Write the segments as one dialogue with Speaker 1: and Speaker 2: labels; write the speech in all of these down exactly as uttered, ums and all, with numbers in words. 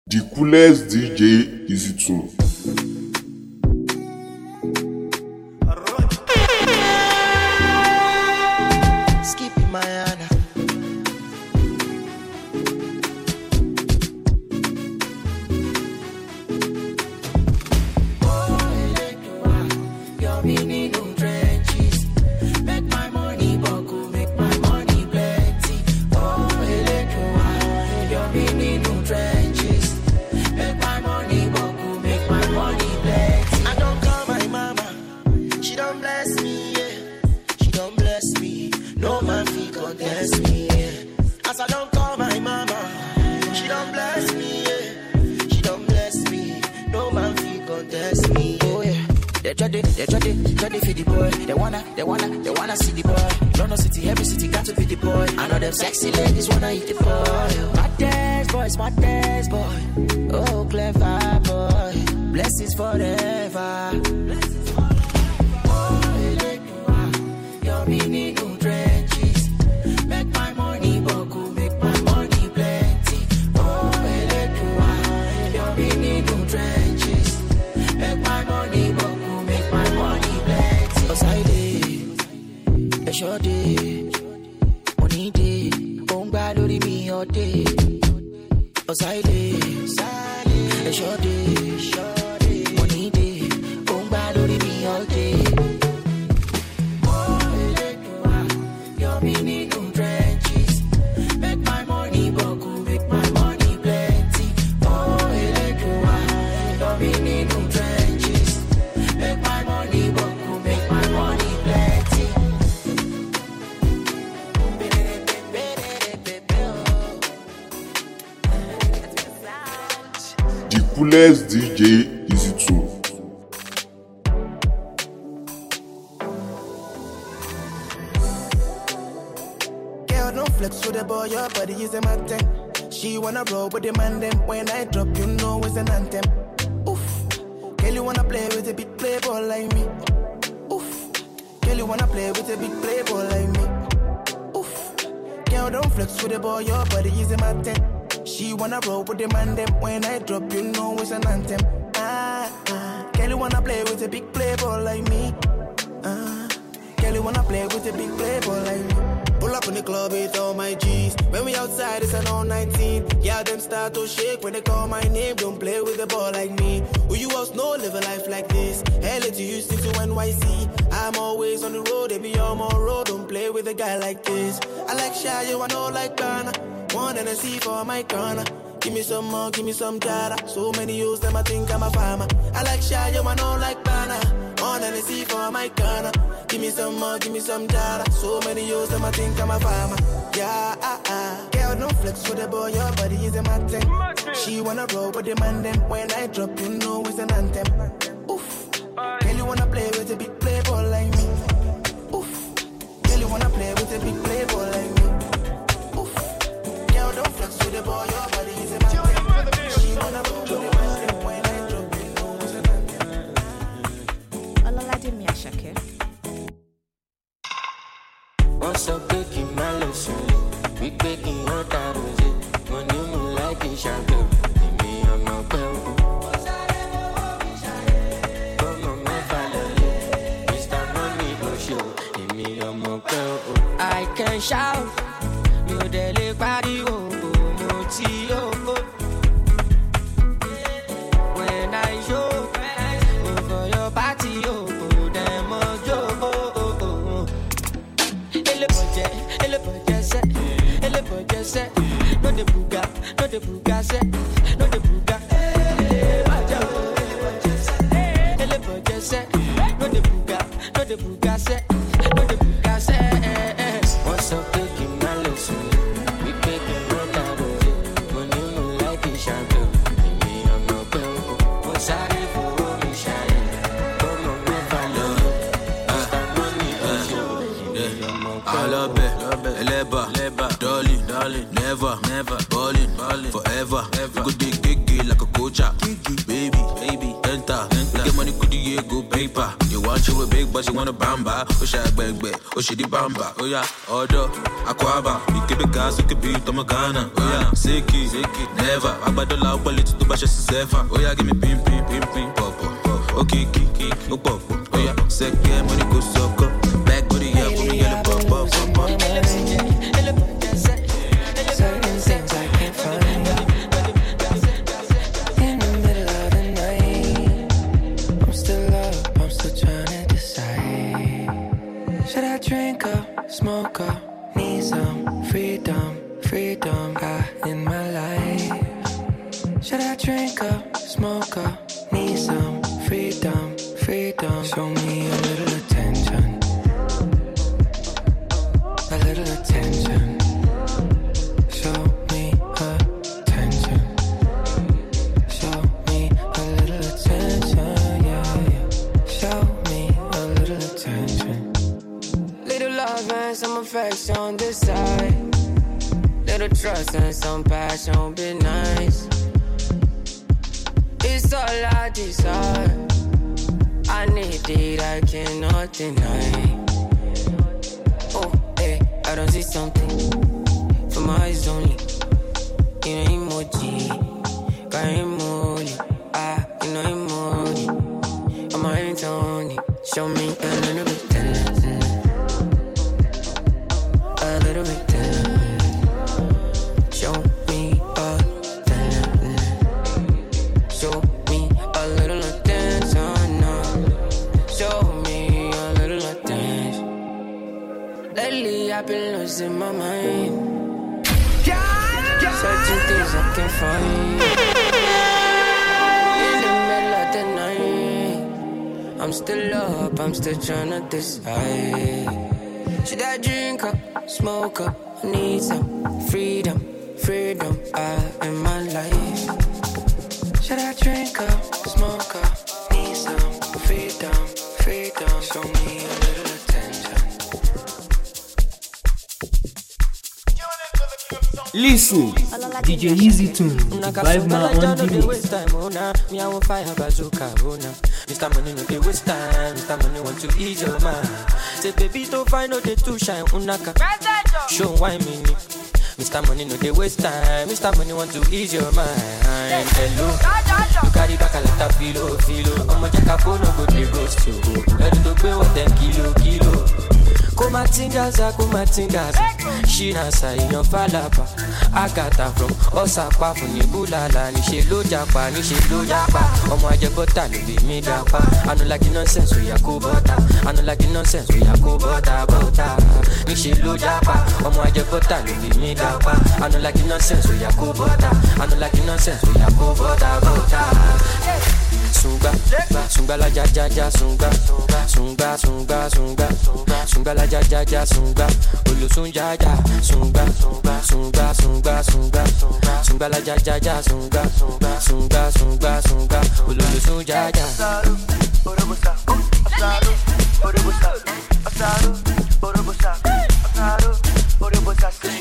Speaker 1: The coolest D J Easy two.
Speaker 2: Skippy Mayana. Oh, Electra, you're meaning no trenches. Make my money buckle, make my money plenty. Oh, Electra, you're meaning no trenches. Make my money buckle, make my money plenty. I don't call my mama, she don't bless me, yeah. She don't bless me, no man fi contest me, yeah. As I don't call my mama, she don't bless me, yeah. She don't bless me, no man fi contest me, oh yeah. They try to, they try to, try to feed the boy. They wanna, they wanna, they wanna see the boy. London City, every city got to feed the boy. I know them sexy ladies wanna eat the boy. My dance boy, my dance boy. Oh, clever boy. Blessings forever. Blessings forever. Oh, Electra, you're meaning no trenches. Make my money buckle, make my money plenty. Oh, Electra, you're meaning no trenches. Make my money buckle, make my money plenty. Cause I did, a short day, money day, on bad lori me all day. Cause I did, a short day, money day, on bad lori me all day. Oh, Electra, you're meaning no trenches. Make my money buckle, make my money plenty. Oh, Electra, you're meaning no trenches. Make my money buckle, make my money plenty.
Speaker 1: The coolest D J Easy two.
Speaker 2: Girl, don't flex with the boy, your body is a matter. She wanna roll with the man, them. When I drop, you know it's an anthem. Oof. Girl, you wanna play with a big playboy like me. Oof. Girl, you wanna play with a big playboy like me. Oof. Girl, don't flex with the boy, your body is a matter. She wanna roll with the man, them. When I drop, you know it's an anthem. Ah, ah. Girl, you wanna play with a big playboy like me. Ah. Girl, you wanna play with a big playboy like me. Pull up in the club with all my G's. When we outside, it's an all nineteen. Yeah, them start to shake when they call my name. Don't play with a ball like me. Who you else know live a life like this? L A to Houston to N Y C. I'm always on the road, they be on my road. Don't play with a guy like this. I like shy, you I know like Ghana. One and a C for my corner. Give me some more, give me some data. So many use them, I think I'm a farmer. I like shy, you I know like Ghana. One and a C for my corner. Give me some more, give me some data. So many use them, I think I'm a farmer. Yeah, ah, ah. Girl, don't flex with the boy, your body is a matter. She wanna roll with the man, them. When I drop, you know it's an anthem. Oof. Girl, you wanna play with a big playboy like me. Oof. Girl, you wanna play with a big playboy like me. Oof. Girl, don't flex with the boy, your body is a matter. She wanna roll with the man, them. When I drop, you know it's an anthem.
Speaker 3: Ololade Miyashake.
Speaker 4: What's up, baking my lesson? We baking what I was it. When you move like a shadow, me on my bell. Come on, my father, Mister Money go show. Me on my bell. I can shout, you deli body oh, moti oh. When I show, over your party oh, them oh, oh. Elle budget, elle budget set, elle budget set. No de buga, no de buga set, no de buga. Elle budget set, no de buga, no de buga set, no de buga set. What's up, taking my lesson? We taking what I was it. When you know like a shadow, me I'm not bell. What's I for me shine? Come on, me follow. Mister Money go show.
Speaker 5: I love it, Eleba, Eleba, darling, darling, never, never, ballin', ballin', forever, ever. Go dig, dig, dig like a coach, baby, baby, enter, enter. Get money, could you go, baby. paper. You want you a big, but you want a bamba. Oh, she a beg, beg. Oh, she the bamba. Oh, yeah, order. Aquaba. You keep it gas, you keep it, I'm a Ghana. Oh, yeah, Siki, Siki, never. I buy the loud, but it's too much, it's safer. Oh, yeah, give me pim, pim, pim, pim, pop, pop. Okay, kiki, oh, pop, pop. Oh, yeah, second money go suck up. Back with the yellow, with the yellow, pop, pop, pop, pop.
Speaker 3: Certain things I can't find. In the middle of the night, I'm still up, I'm still trying to decide. Should I drink up, smoke up, need some freedom, freedom I in my life. Should I drink up, smoke up, need some freedom, freedom. Show me a little attention, a little attention. Show me attention. Show me a little attention, yeah, yeah. Show me a little attention. Little love and some affection this side. Little trust and some passion, be nice. It's all I desire. I need it, I cannot deny. Oh, hey, I don't see something for my eyes only. You know emoji, got emoji. Ah, you know emoji. I'm a hands on it. Show me a little bit tender, a little bit tender. Show me a tender. Show me a little attention now. Show me a little attention. Lately I've been losing my mind. Certain things I can't find. In the middle of the night, I'm still up, I'm still trying to decide. Should I drink up, smoke up, I need some freedom, freedom I in my life. Should I drink up, smoke up, need some freedom, freedom. Show me a little attention.
Speaker 6: Listen, D J Easy Tune, Vibe Man on the mix.
Speaker 4: Me I want fire bazooka, Mister Money no dey waste time, Mister Money want to ease your mind. Say baby to find out the two shine, unaka. Show why me, Mister Money no dey waste time, Mister Money want to ease your mind. Hello, you carry back a lot of filo, filo. I'ma check a phone, no go dey ghost you. Ready to pay what ten kilo, kilo. Kumatingaza, kumatingaza. She nasa inyo falapa. Agata from Osapa funi bulala. Ni she lo japa, ni she lo japa. Omo aje bota no be me japa. I no like the nonsense we ya ko bota. I no like the nonsense we ya ko bota bota. Ni she lo japa. Omo aje bota no be me japa. I no like the nonsense we ya ko bota. I no like the nonsense we ya ko bota bota. Sunga, sunga la ja ja ja sunga, sunga sunga sunga, sunga la ja ja ja sunga, olu sunja ja sunga, sunga sunga sunga, sunga la ja ja ja sunga, sunga sunga sunga, olu sunja ja. Orobosa, asado, orobosa, asado, orobosa, asado, orobosa, say.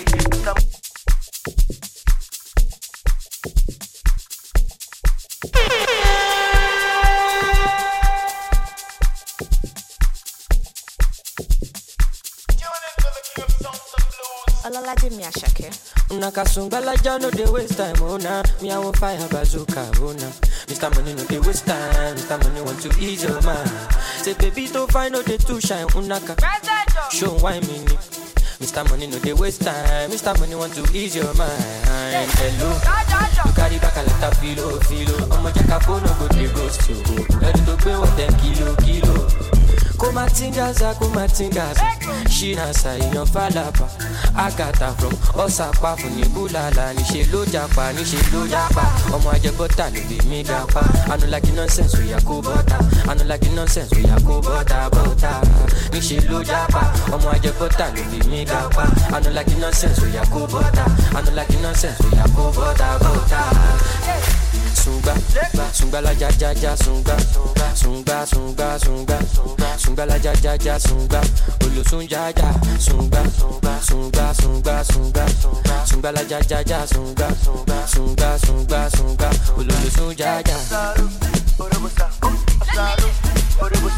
Speaker 7: Olalaje mi ashake.
Speaker 4: Nakasunga la jano de waste time, oh na. Me I want fire bazooka, oh na. Mister Money no dey waste time, Mister Money want to ease your mind. Say baby to find out the two shine, unaka. Show why me, Mister Money no dey waste time, Mister Money want to ease your mind. Hello, you carry back a lot of filo, filo. I'ma check a phone, no go dey ghost you. Ready to pay what ten kilo, kilo. Kumatingaza, kumatingaza. She nasa inyo falapa. Agata from Osapa funi bulala. Ni she lo japa, ni she lo japa. Omo aje bota no be me japa. I no like the nonsense we ya ko bota. I no like the nonsense we ya ko bota bota. Ni she lo japa. Omo aje bota no be me japa. I no like the nonsense we ya ko bota. I no like the nonsense we ya ko bota bota. Sunga, sunga la ja ja ja sunga, sunga sunga sunga, sunga la ja ja ja sunga, olu sunja ja sunga, sunga sunga sunga, sunga la ja ja ja sunga, sunga sunga sunga, olu sunja ja. Orobosa, asado, orobosa.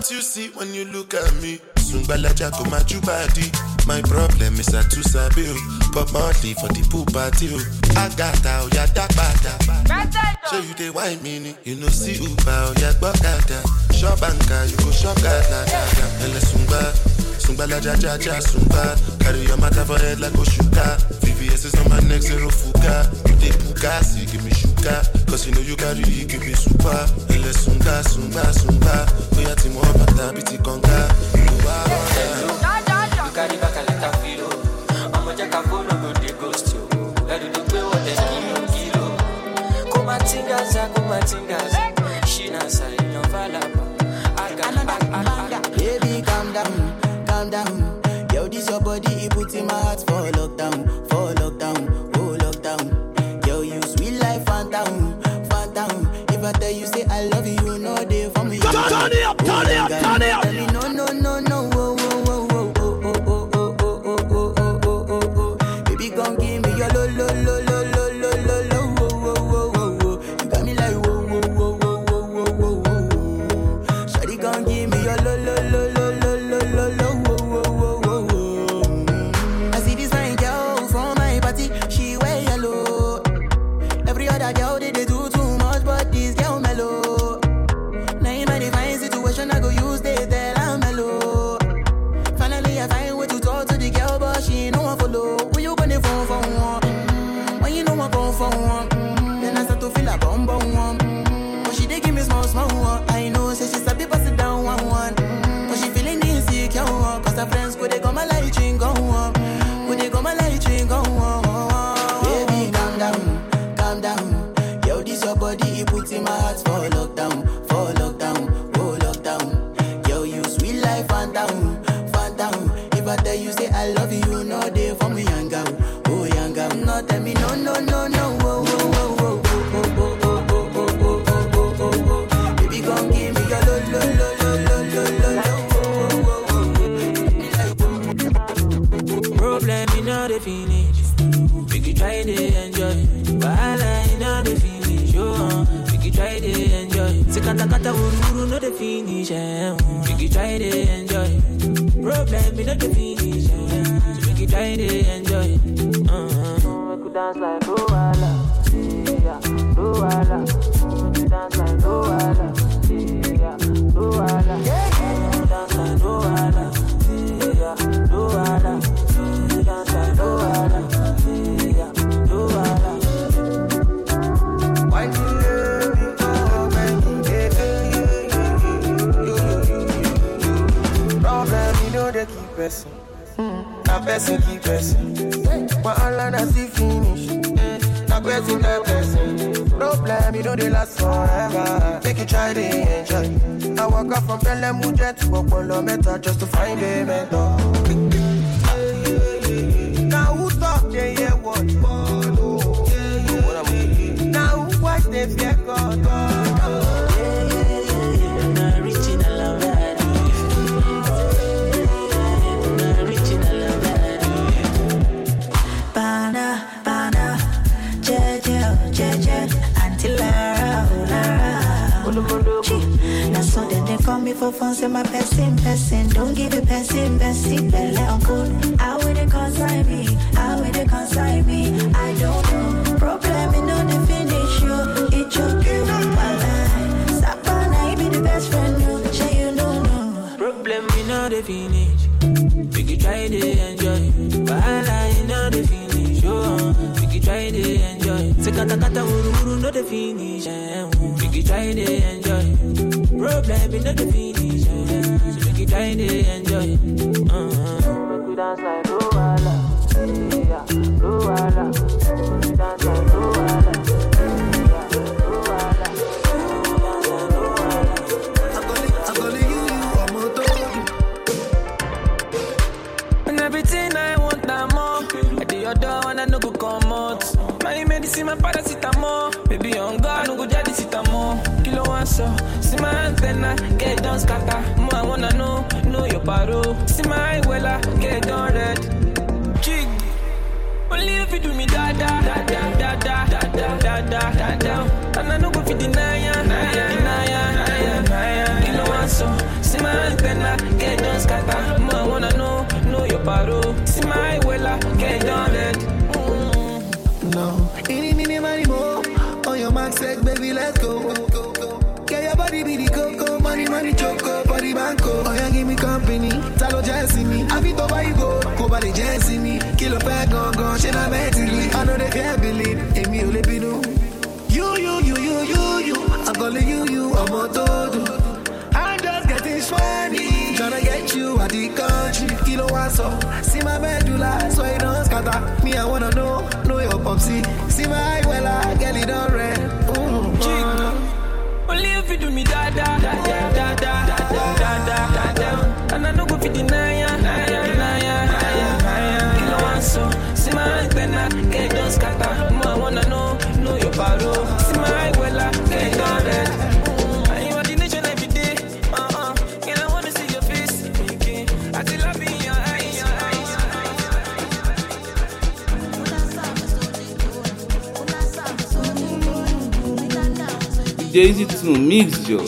Speaker 8: what you see when you look at me. Sungbalaja go my body. My problem is I too sabi o. Pop monthly for the pool party o. I got out, ya da bada. So you dey wine me, you know see Uber o ya gbokada. Shop banker, you go shop gada gada. Ele sungba, sungbalaja ja ja sungba. Carry your matter for head like Oshuka. V V S is on my neck, zero fuka. You dey puka, see give me sugar. Cause you know you carry, you give me super. Ele sunga, sunga, sunga. Oya ti mo bata biti konga. You
Speaker 4: carry back a little filo. I'ma check a phone, no they ghost you. Where do they pay what they kilo kilo? Come and tingaza, come and tingaza. She na say no falaba. I got back, I got.
Speaker 2: Baby, calm down, calm down. Yo, this your body, it puts in my heart for lockdown, for lockdown, oh lockdown. Yo, you sweet life, phantom, phantom. If I tell you say I love you, you know they for me. Turn it up, turn it up, turn it up. Tell me no, no, no, no. Just to find a mentor. Now who talk they hear what follow? Now who watch they fear God?
Speaker 9: Bana, bana, jeje, jeje, until Lara, Lara. Now so then they call me for fun, say my person, person. Don't give a person, person, belly on good. How will they consign me? How will they consign me? I don't know. Problem in on the finish, you. It's your game, my life. Sapana, be the best friend, you. Say you don't know.
Speaker 4: Problem in on the finish. We can try to enjoy. Bala in on the finish, oh. We can try to enjoy. Sekata kata uru uru no the finish, we can try to enjoy. Problem in the finish, so we can try to enjoy. Uh-huh. Make we dance like Luala, yeah, Luala. Make we dance like Luala, yeah, Luala. I'm gonna, I'm gonna give you one more time. And everything I want, I'm more. At the other one, I no go come out. My medicine, my paracetamol. Baby, on God, no go jadi sitamo. Kilo answer. See my antenna, get down scatter. More I wanna know, know your paro. See my wella, get down red. Jig. Only if you do me da da da da da da da da da da da. And I no go fit deny ya, deny ya, deny ya, deny ya. Kilo answer. See my
Speaker 2: kill you, I'm a todo. I'm just getting money, tryna get you out the country. Kilo one so, see my medulla, so it don't scatter. Me, I wanna know, know your popsy. See my eye, well, I get it all red. Ooh, uh.
Speaker 4: Only if you do me da da da da da da da da da da, and I no go fit deny ya, deny ya, deny ya. Kilo one so, see my eye, well, I get it don't scatter. Me, I wanna know, know your paro. See my eye, well, I get it all red.
Speaker 10: D J Easy Tune Mix, Joe.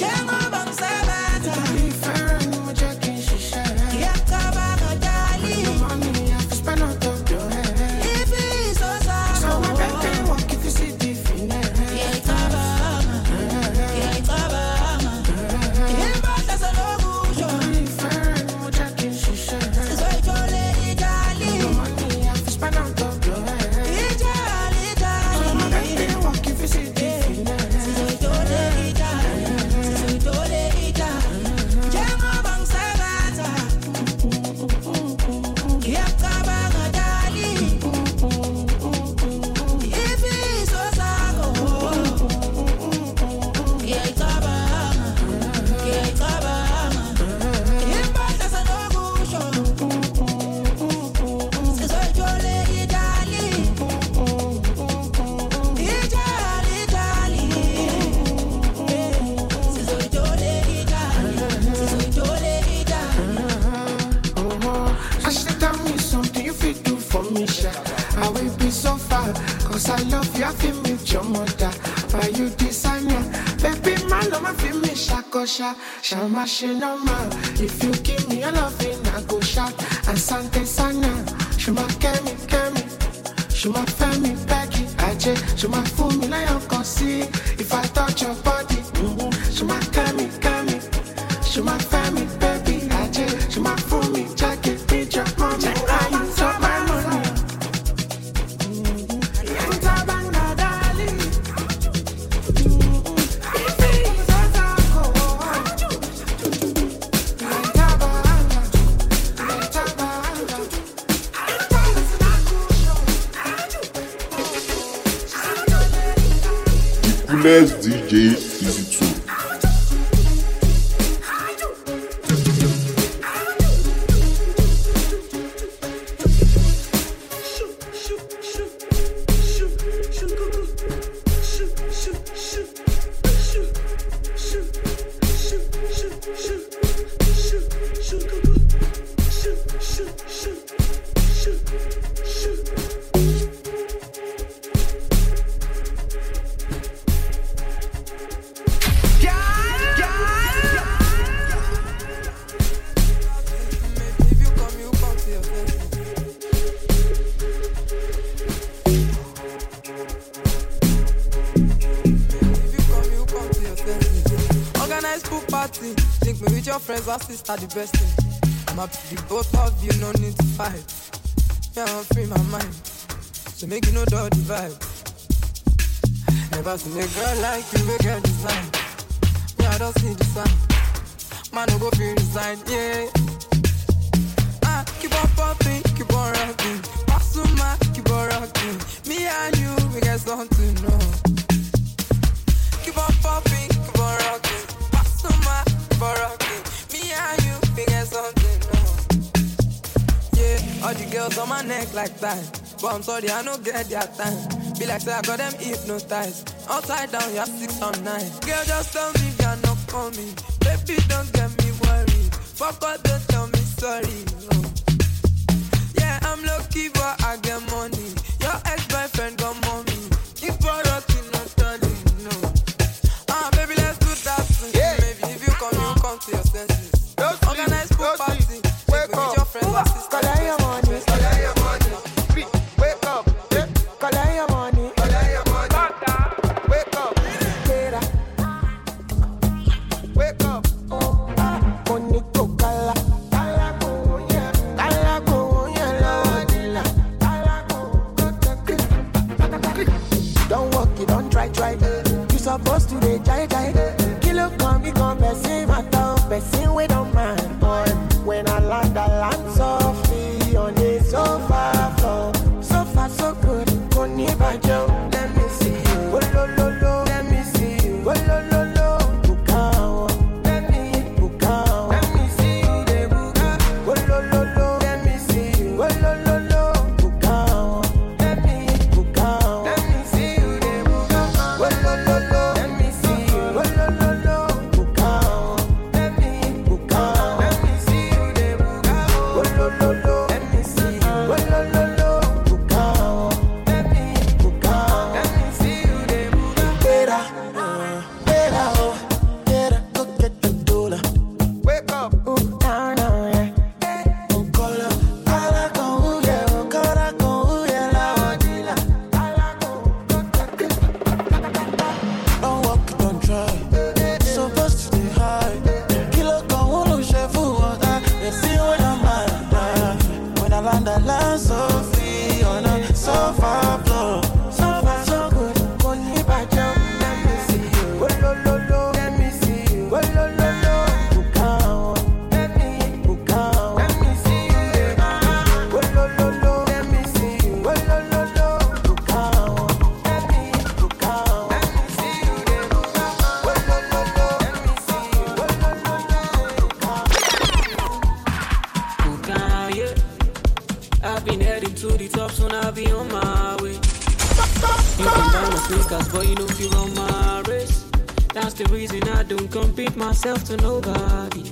Speaker 2: Shama Shinoma, if you give me a loving, I go shout. And Sante Sana, Shuma Kemi Kemi, Shuma Femi Becky, Aje, Shuma Fumi Lion Kosi. If I touch your body, Shuma Kemi Kemi, Shuma Femi Baby, Aje, Shuma Fumi Jacket, beat your mommy, I use up my money.
Speaker 1: Coolest D J Easy Tune.
Speaker 11: Sister, the best thing. I'm happy the both of you, no need to fight. Yeah, I'm free my mind, so make you know the vibe. Never seen a girl like you, make her design. Yeah, I don't see the sign. Man, no go feel resign, yeah. Ah, keep on popping, keep on rocking. Pass to my, keep on rocking. Me and you, we get something, no. Keep on popping, keep on rocking. Pass to my, keep on rocking. Something, no. Yeah, all the girls on my neck like that. But I'm sorry, I don't get their time. Be like, say I got them hypnotized. Upside down, you have six on nine. Girl, just tell me you're not coming. Baby, don't get me worried. Fuck all, don't tell me sorry. No. Yeah, I'm lucky, but I get money. Your ex-boyfriend got mommy. Keep on rocking, not turning, no. Ah, baby, let's do that thing. Yeah. Maybe if you come, you come to your senses. Organize pool party. Wake up. Your friends and sisters.
Speaker 2: Collect your money. Collect your money. Wake up. Collect your money. Collect your money. Wake up. Wake up. Money to kala. Kala kuya. Kala kuya la. Don't walk it, don't try, try. You supposed to be jai jai. person we don't mind, boy. When I land, I land softly on the sofa floor. So far, so good. Koni bajo, let me see you. Oh, lo, lo, lo. Let me see you. Oh, lo, lo, lo. Bukao. Let me bukao. Let me see you, de buka. Oh, lo, lo, lo. Let me see you. Oh, lo, lo, lo. Bukao. Let me bukao. Let me see you, de buka. Oh, lo, lo, lo. Let me see you. Oh, lo, lo, lo. Bukao. Let me bukao. Let me see you, de buka. Oh, lo, lo, lo. Let me see you. Oh, lo, lo, lo.
Speaker 12: Myself to nobody.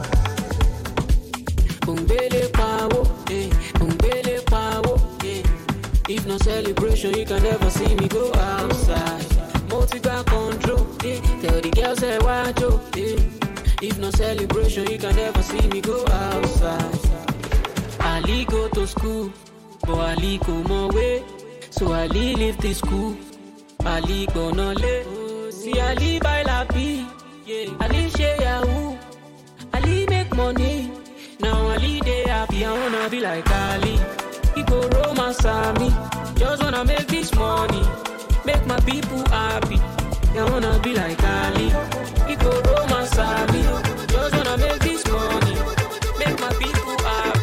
Speaker 12: Umbele power, eh? Umbele power, eh? If no celebration, you can never see me go outside. Multi-bar control, eh? Tell the girls say why joke, eh? If no celebration, you can never see me go outside. Ali go to school, but Ali go my way. So Ali leave the school. Ali go no late. See Ali by la vie. Yeah. Ali share Yahoo, Ali make money. Now Ali they happy, I wanna be like Ali. People romance me, just wanna make this money, make my people happy. I wanna be like Ali. People romance me, just wanna make this money, make my people happy.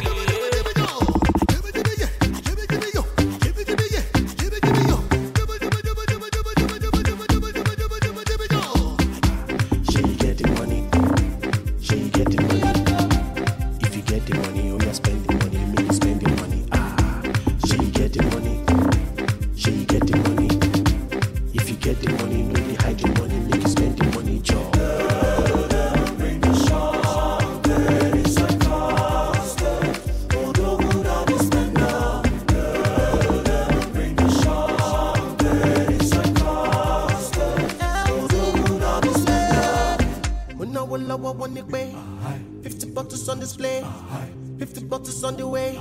Speaker 2: fifty bottles on display, fifty bottles on the way.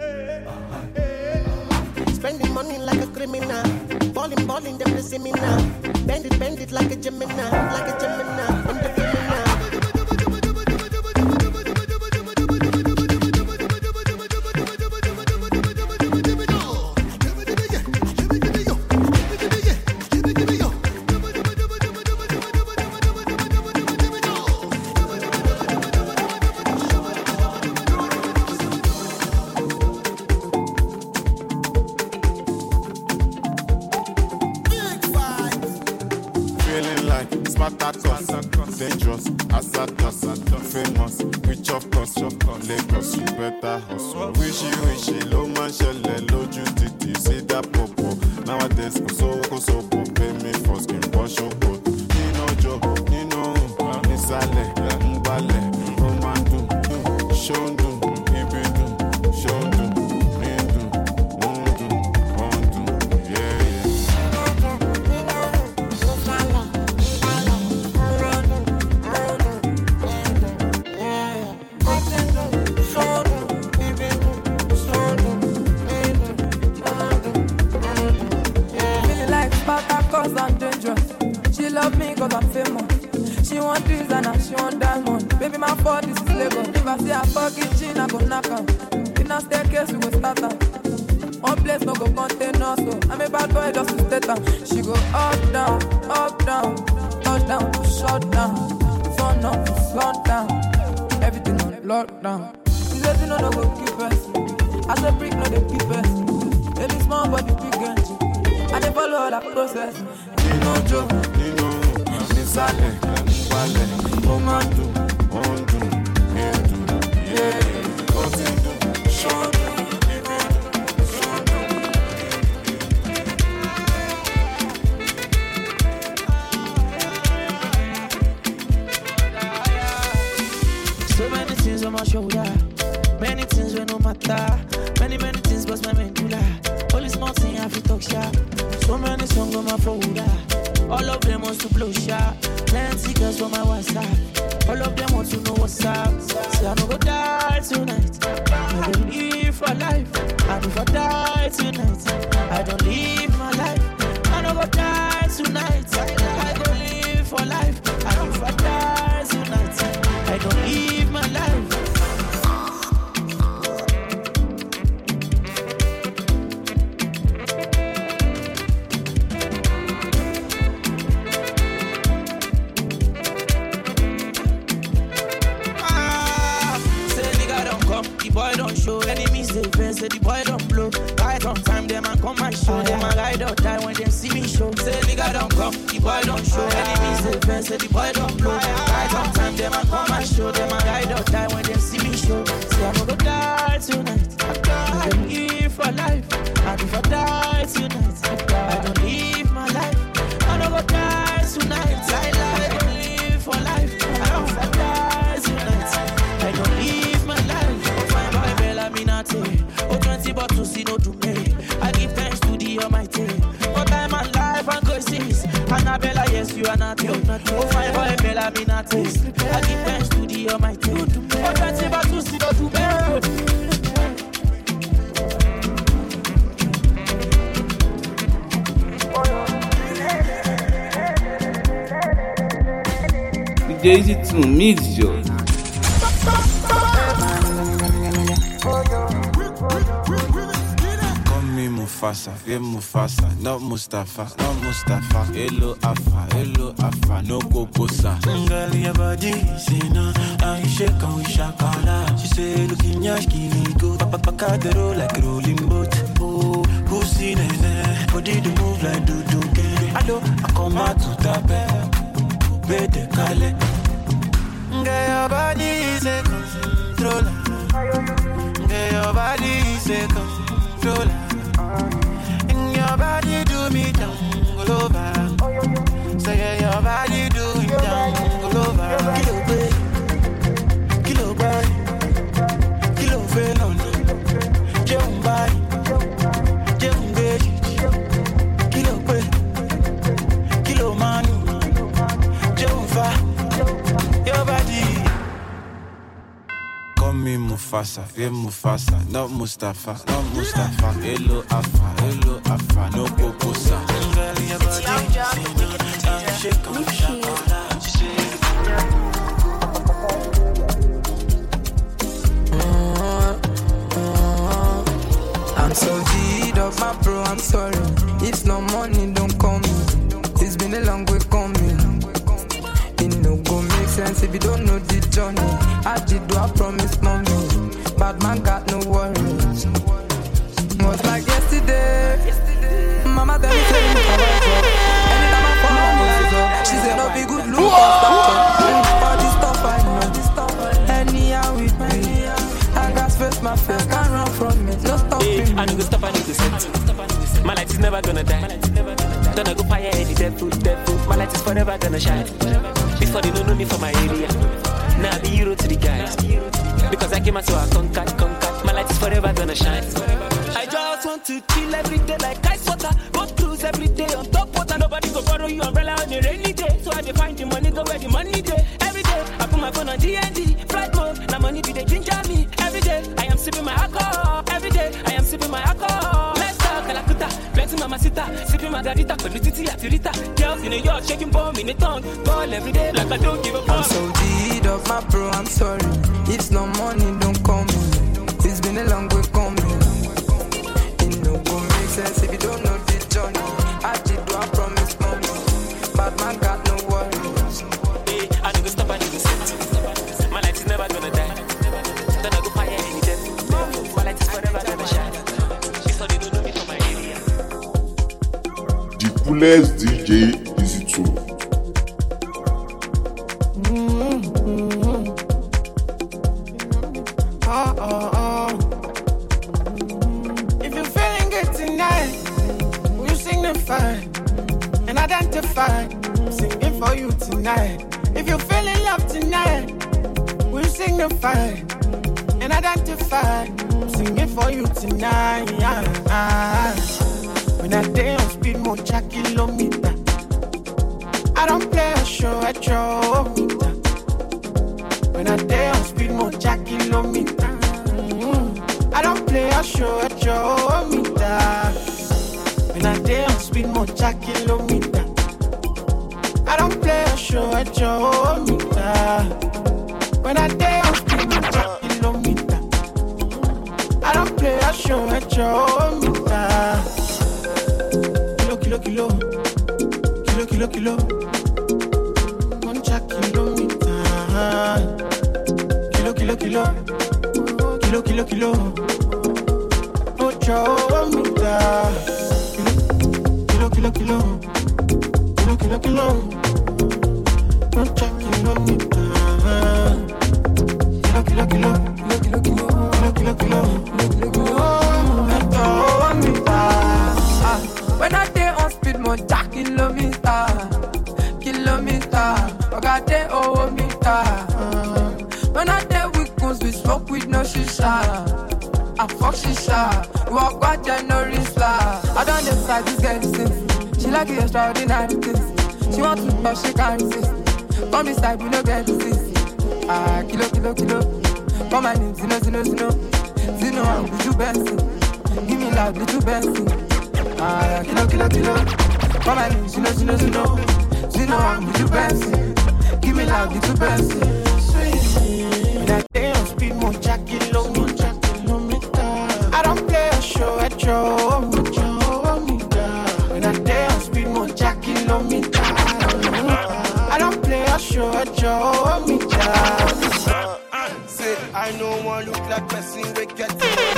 Speaker 2: Spending money like a criminal, balling, balling, them they see me now. Bend it, bend it like a Gemini, like a Gemini, I'm the criminal.
Speaker 1: Dangerous, Asadas, famous, rich of course, Lagos, you better hustle. Wishy, wishy, low man, shelle, loju titi, see that popo. Nowadays, so, so, pay me for skin, wash your coat. Nino job, Nino, Nisale, Mbale, Romandu, Shondu, Ibidu, Shondu, Nindu, Mundu, Mundu, yeah, yeah.
Speaker 11: Cause I'm dangerous. She love me cause I'm famous. She want trees and she want diamond. Baby, my fault, this is Lagos. If I see her fucking chin, I go knock her. In a staircase, we go start her. One place no go contain us, so I'm a bad boy just to state her. She go up, down, up, down, touch down, shut down, sun up, sun down. lockdown. She said, you know, no go keep us. I said, brick, no, they keep us. Baby, small, but the big energy. I dey follow that process.
Speaker 1: Nino Jo, Nino, Nisale, Wale, Omando, Ondo, Edo, yeah, Otindo, Shondo,
Speaker 13: so many things on my shoulder, many things when no matter, many many things but my medulla. Only small thing I feel talk sharp. So many songs on my folder. All of them want to blow sharp. Plenty girls for my WhatsApp. All of them want to know what's up. Say I no go die tonight. I don't live for life. And if I die tonight, I don't live my life. I no go die tonight. I go live for life. And if I die tonight, I don't live my life. Boy don't show enemies they face, say the boy don't blow. Right on time, them and come and show. Them a ride or die when they see me show. Say nigga don't come, the boy don't show enemies they face, say the boy don't blow. Right on time, them and come and show. Them a ride or die when they see me show. Say I'm gonna die tonight. I don't live for life. And if I die tonight, I don't live my life. I'm gonna die tonight. I don't live for life. And if I die tonight, I don't live my life. Oh, twenty bottles, see no to me. I give thanks to the Almighty. For time and life and graces. Annabella, yes, you are not here. Oh, fine boy, Bella, me not taste. I give thanks to the Almighty. Oh, twenty bottles, see no to me.
Speaker 10: D J Easy to mix, yo.
Speaker 14: Mufasa, yeah Mufasa, not Mustafa, not Mustafa. Hello Afa, hello Afa, no Kokosa.
Speaker 15: Girl, your body, say no, and you shake and we shakala. She say, looking yashki, go, papa paka the roll like rolling boat. Oh, pussy nene, body to move like do do get. Hello, I come out to tape, bede kale. Girl, your body is a controller. Girl, your body is a controller. Your body do me down, all over. Say yeah, your body do me down, all over. Kilo bay, kilo bay, kilo felon. Jump by, jump bay. Kilo bay, kilo man. Jump far, your body.
Speaker 14: Call me Mufasa, yeah Mufasa, not Mustafa, not Mustafa. Hello Afa, hello Afa, no Kokosa.
Speaker 15: Girl, your body, say no, and you shake and we shakala. She say,
Speaker 11: I'm so G'd up, my bro, I'm sorry. If no money, don't call me. It's been a long way coming. It no go make sense if you don't know the journey. I did do I promise mommy. Bad man got no worries. Was like yesterday. Mama tell me tell me how I go. Anytime I fall on my go. She said no be good look. All this stuff I know. Anyhow with me. I got face my face. Can't run from it. No stopping me.
Speaker 16: I need to stop, I need to set. My light is never gonna die. Don't I go fire any dead food, dead food. My light is forever gonna shine. Before they don't know me for my area. Now I be hero to the guys. Because I came out so I conquered, conquered. My light is forever gonna shine. I just want to chill every day like ice water. Go cruise every day on top water. Nobody go borrow you umbrella on a rainy day. So I dey find the money, go where the money day. Every day I put my phone on D and D. Flight mode, now money be they ginger me. Every day I am sipping my alcohol. Every day I am sipping my alcohol. Let's talk, Kalakuta, plenty mamacita. Sipping margarita, Pelutiti, Atirita. Girls in New York, shaking bomb in the tongue. Ball every day like I don't give a fuck.
Speaker 11: I'm so G'd up, my bro, I'm sorry. If no money, don't call me. It's been a long way coming. It no go make sense if you don't know the journey. I did do I promise mommy. Bad man got no worries.
Speaker 16: Hey, I need to stop, I need to set. My light is never gonna die.
Speaker 17: coolest D J Easy two.
Speaker 2: Mm-hmm. Oh, oh, oh. If you're feeling good tonight, will you signify and identify? I'm singing for you tonight. If you're feeling love tonight, will you signify and identify? I'm singing for you tonight. When I day on speed, more jack kilometer. I don't play a show at your meter. When I day on speed, more jack kilometer. Mm-hmm. I don't play a show at your meter. When I day on speed, more jack kilometer. I don't play a show at your meter. When I day on speed, more jack kilometer. I don't play a show at your meter. Kilo, kilo, kilo, kilo, kilo. One jack kilometer. Kilo, kilo, kilo, kilo, kilo, kilo. Ocho meter. Kilo, kilo, kilo, kilo, kilo, kilo. One jack kilometer. Kilo, kilo, kilo, kilo, kilo, kilo, kilo, kilo, kilo. Ocho meter.
Speaker 11: When I day on speed, more jack kilometer, kilometer. I got day over meter. When I day with guns, we smoke with no shisha. I fuck shisha. We walk by January star. I don't decide this girl is sinful. She like the extraordinary things. She want to touch, she can't resist. Come beside, we no get disease. Ah, kilo, kilo, kilo. Come my name, Zino, Zino, Zino. Zino, I'm little Benson. Give me loud, little Benson. Ah, kilo, kilo, kilo. Come on, Zino, Zino, Zino. Zino, I'm with you, Bessie. Give me loud, little Bessie.
Speaker 2: When I day on speed, more jack kilometer. I don't play a show at your meter. When I day on speed, more jack kilometer. I don't play a show at your meter.
Speaker 18: Say, I know one look like person we get.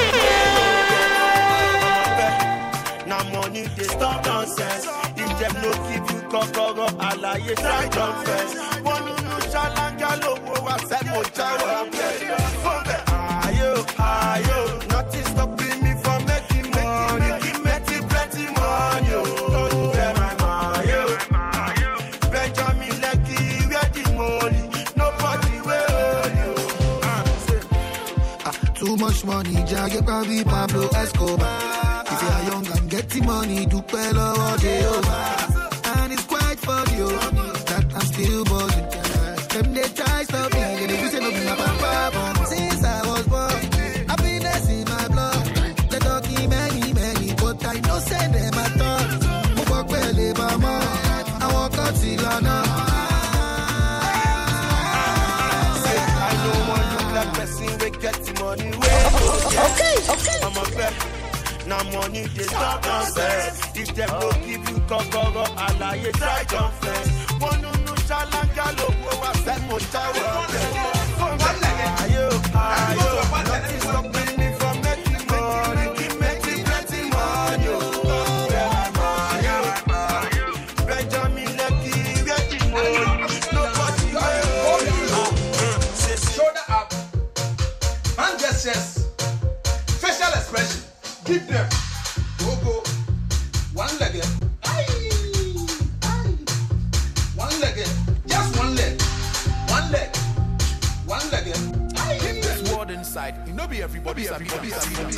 Speaker 18: Now money they stop nonsense. If them no give you kokoro, alaye try confess. One no chalanga lowo wa se mo jawa. Ayo, ayo, nothing stopping me from making money. Making plenty money. Oh, ayo, Benjamin Lucky, where the money? Nobody will.
Speaker 19: Too much money, Jagger probably Pablo Escobar. If you are young and getting money, do well all day over. And it's quite funny that I'm still buzzing. Them they try stop me, and they say no be my papa. Since I was born, happiness in my blood. They talking many, many, but I know send them at all. Who walk well, live more. I walk out till I know.
Speaker 18: I know one look like person we getting money.
Speaker 19: Okay, okay.
Speaker 18: I'm a bet. Now money they stop nonsense. If them no give you kokoro, alaye try confess. One no no chalanga lowo wa se mo jawa. Ayo, ayo, nothing stopping me from making money. Making plenty money. Ayo, Benjamin Lucky, where the money? Nobody will.
Speaker 20: Shoulder up, hand gestures, facial expression. Give them. Go, go. One leg. Aye. Aye. One leg. Just one leg. One leg. One leg. Aye. Keep this word inside. You know be everybody. Everybody. Everybody.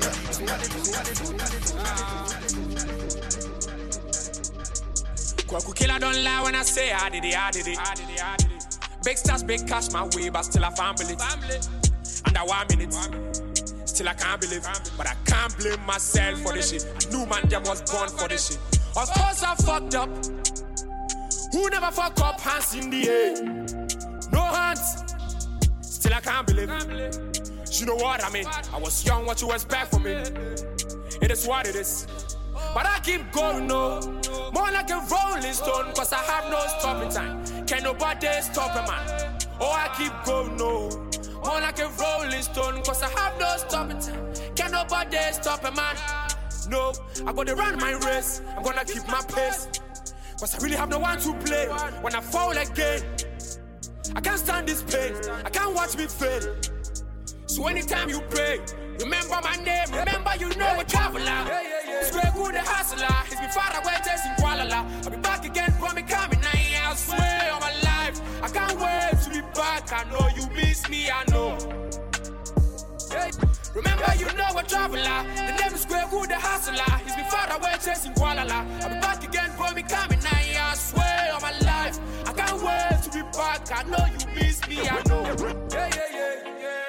Speaker 21: Kwaku killer don't lie when I say I did it, I did it, I did it, I did it. Big stars, big cash my way, but still a family. Family. Under one minute. Still I can't believe, but I can't blame myself for this shit. I knew man them was born for this shit. Of course I fucked up. Who never fuck up? Hands in the air. No hands. Still I can't believe. You know what I mean? I was young, what you expect from me? It is what it is. But I keep going, no. More like a rolling stone, cause I have no stopping time. Can nobody stop a man? Oh, I keep going, no. More like a rolling stone, cause I have no stopping time. Can nobody stop a man? know I gotta run my race. I'm gonna keep my pace. Cause I really have no one to play. When I fall again, I can't stand this pain. I can't watch me fail. So anytime you pray, remember my name. Remember you know a traveler. Square good the hustler. It's been far away chasing Kuala. I'll be back again from me coming. I swear on my life. I can't wait to be back. I know you miss me. I know. Hey. Remember you know a traveler. The name is Square good the hustler. It's been far away chasing Kuala. I'll be back again from me coming. I swear on my life. I can't wait to be back. I know you miss me. I know. Yeah, yeah, yeah.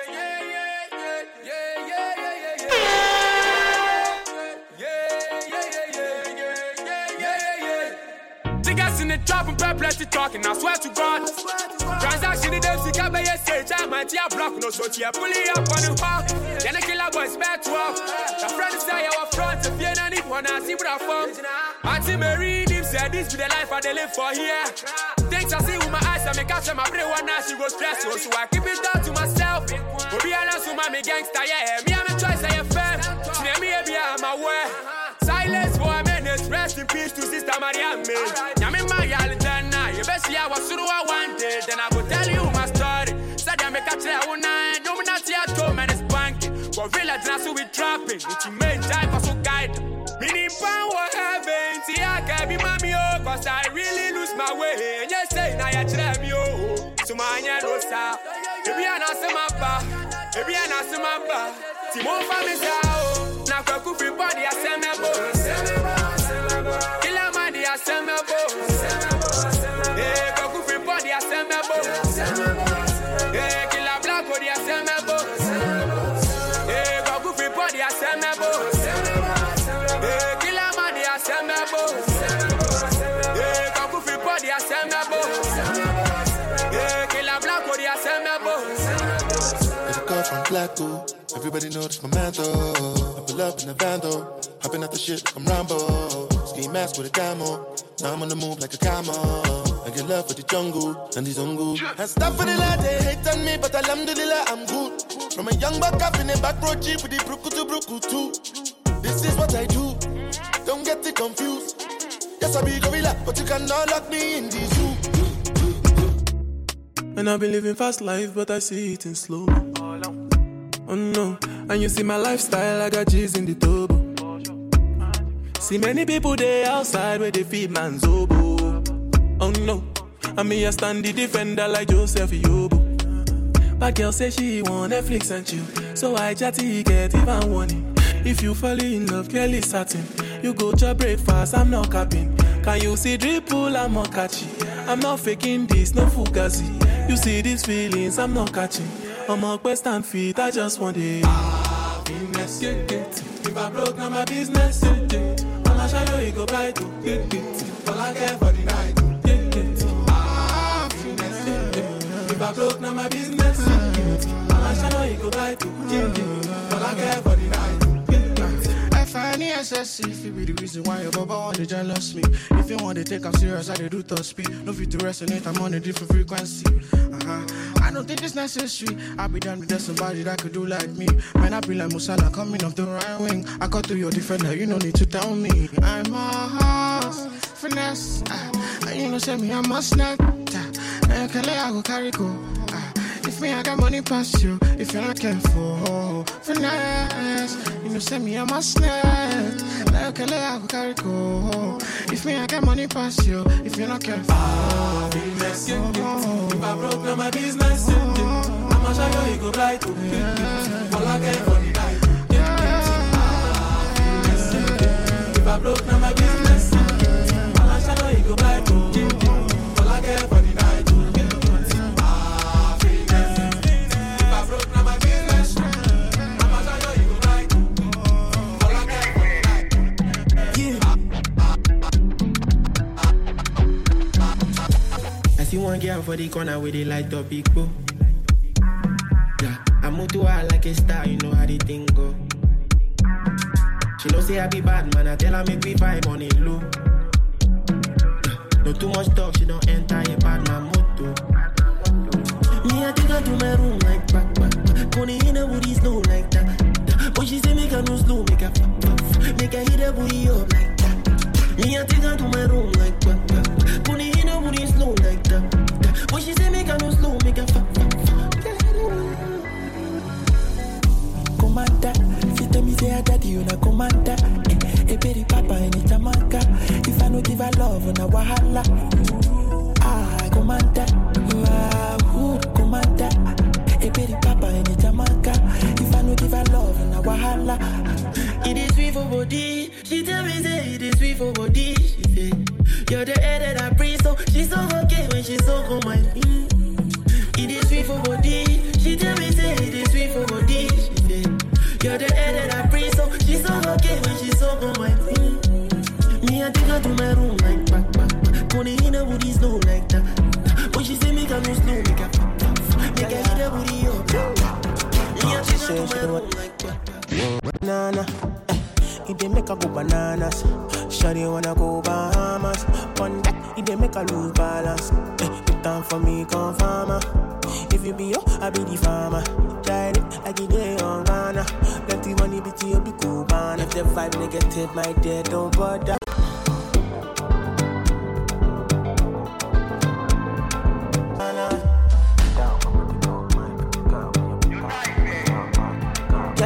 Speaker 21: In the trap and plenty talking, I swear to God. Transaction in them, see, can't be a stage. I'm anti block, no so cheap. Pulling up on the park. Then a killer boys back to up. The friends say our front, if you don't need one, I see what I found. Auntie Mary, him said this be the life I they live for here. Things I see with my eyes, I make catch my brain one now, she goes stressful. So I keep it down to myself. But be honest with my gangster, yeah. Me, I'm a choice, I am fam. She name me, be I'm aware. Silence for a minute, rest in peace to Sister Mariam. Yami Mayalidana, you best see I was through I wanted. Then I will tell you my story. Said I make a try one night, no, not yet, home and it's banking. For village, now so we trapping. It's your main time for so guide. Meaning power heaven, see I can be mommy, oh, cause I really lose my way. And you say, now you try me, oh, so my yellow star. Maybe I know some of my maybe I know some of my Timon family, oh, now cook free body, I send me bones. Kill a man, I send me bones. Yeah, cook free body, I send me bones. Yeah, kill a black body, I send me bones. Yeah, cook free body, I send me bones. Yeah, kill a man, I send me bones. Yeah, cook free body, I send me bones. Yeah, kill a black body, I send me bones.
Speaker 8: There's a girl from Blacko. Everybody knows my man though. I pull up in the van though. Hopping at the shit like I'm Rambo. Ski mask with a camo. Now I'm on the move like a camo. I get love for the jungle and the jungle. And stuff for the lad, they hate on me, but alhamdulillah, I'm good. From a young buck up in the back road jeep with the bruku to bruku too. This is what I do. Don't get it confused. Yes, I be gorilla, but you cannot lock me in the zoo.
Speaker 5: And I've been living fast life, but I see it in slow. Oh no, and you see my lifestyle, I got G's in the turbo. See many people there outside where they feed man's oboe. Oh no, and me a stand the defender like Joseph Yobo. But girl say she want Netflix and chill, so I chatty get even warning. If you fall in love, girl is certain. You go to breakfast, I'm not capping. Can you see dripple, I'm not catchy. I'm not faking this, no fugazi. You see these feelings, I'm not catching. I'm on quest and feet, I just want it. Happiness, yeah, yeah. If I broke, now my business, yeah, yeah. I'ma show you, you go buy to, yeah, yeah. All I care for the night, yeah, yeah. Happiness, yeah, yeah. If I broke, now my business, yeah, yeah. I'ma show you, you go buy to, yeah, yeah. All I care for the night.
Speaker 19: F I N E S S C, if it be the reason why your baba want to jealous me. If you want to take I'm serious, I do top speed. No fit to resonate, I'm on a different frequency. Uh-huh. I don't think it's necessary. I'll be done with that somebody that could do like me. Man, I be like Musala coming off the right wing. I got to your defender, you no need to tell me. I'm a horse, finesse. Uh, you know, say me, I'm a snack. Uh, I go carry go. Uh, if me, I got money past you. If you're not careful, finesse. You know, say me, I'm a snack. I go carry go. If me, I got money past you. If you're not careful,
Speaker 5: happiness, yeah, yeah. If I broke, now my business, yeah, yeah. I'ma show you, you go bright, yeah, yeah. All I care for the night, yeah, yeah. Happiness, yeah, yeah. If I broke, now my business, yeah, yeah. I'ma show you, you go bright, yeah, yeah. All I care for the night, yeah, yeah. Happiness, yeah. If I broke, now my business, yeah, yeah. I'ma show you, you go bright, yeah. All I care for the night, yeah.
Speaker 22: I see one girl for the corner with the light up big bow. Yeah, I move to her like a star, you know how the thing go. She know say I be bad, man, I tell her make me vibe on it low. Yeah, no too much talk, she don't enter a bad man motto. Me, I take her to my room like back, back, back. Money in her woody slow like that. But she say make her no slow, make her fuck, fuck, fuck. Make I hit the booty up like that. Me I take her to my room like that. Put it in her booty slow like that. When she say make her no slow, make her fuck, fuck, fuck. Commander, she tell me say her daddy you na commander. A baby papa in the Jamaica. If I no give her love on a wahala. Ah, commander, ah, hood commander. A baby papa in the Jamaica. If I no give her love on a wahala. It is sweet for body. She tell me say it is sweet for body. She say you're the air that I breathe, so she's so okay when she's so on my feet. It is sweet for body. She tell me say it is sweet for body. She say you're the air that I breathe, so she's so okay when she's so on my feet. Me I take her to my room like back, back, back. Put it in her booty slow like that. When she say make her no slow, make her make her hit her booty up. Me I take her to my room like back, back. Banana, it dey make her go bananas. Shawty wanna go Bahamas. One that it dey make her lose balance. Put down for me, come farmer. If you be yo, I be the farmer. Tried it like it day on Ghana. Plenty money, bitch, you be cool, man. If the vibe negative, my dear, don't bother. Yeah,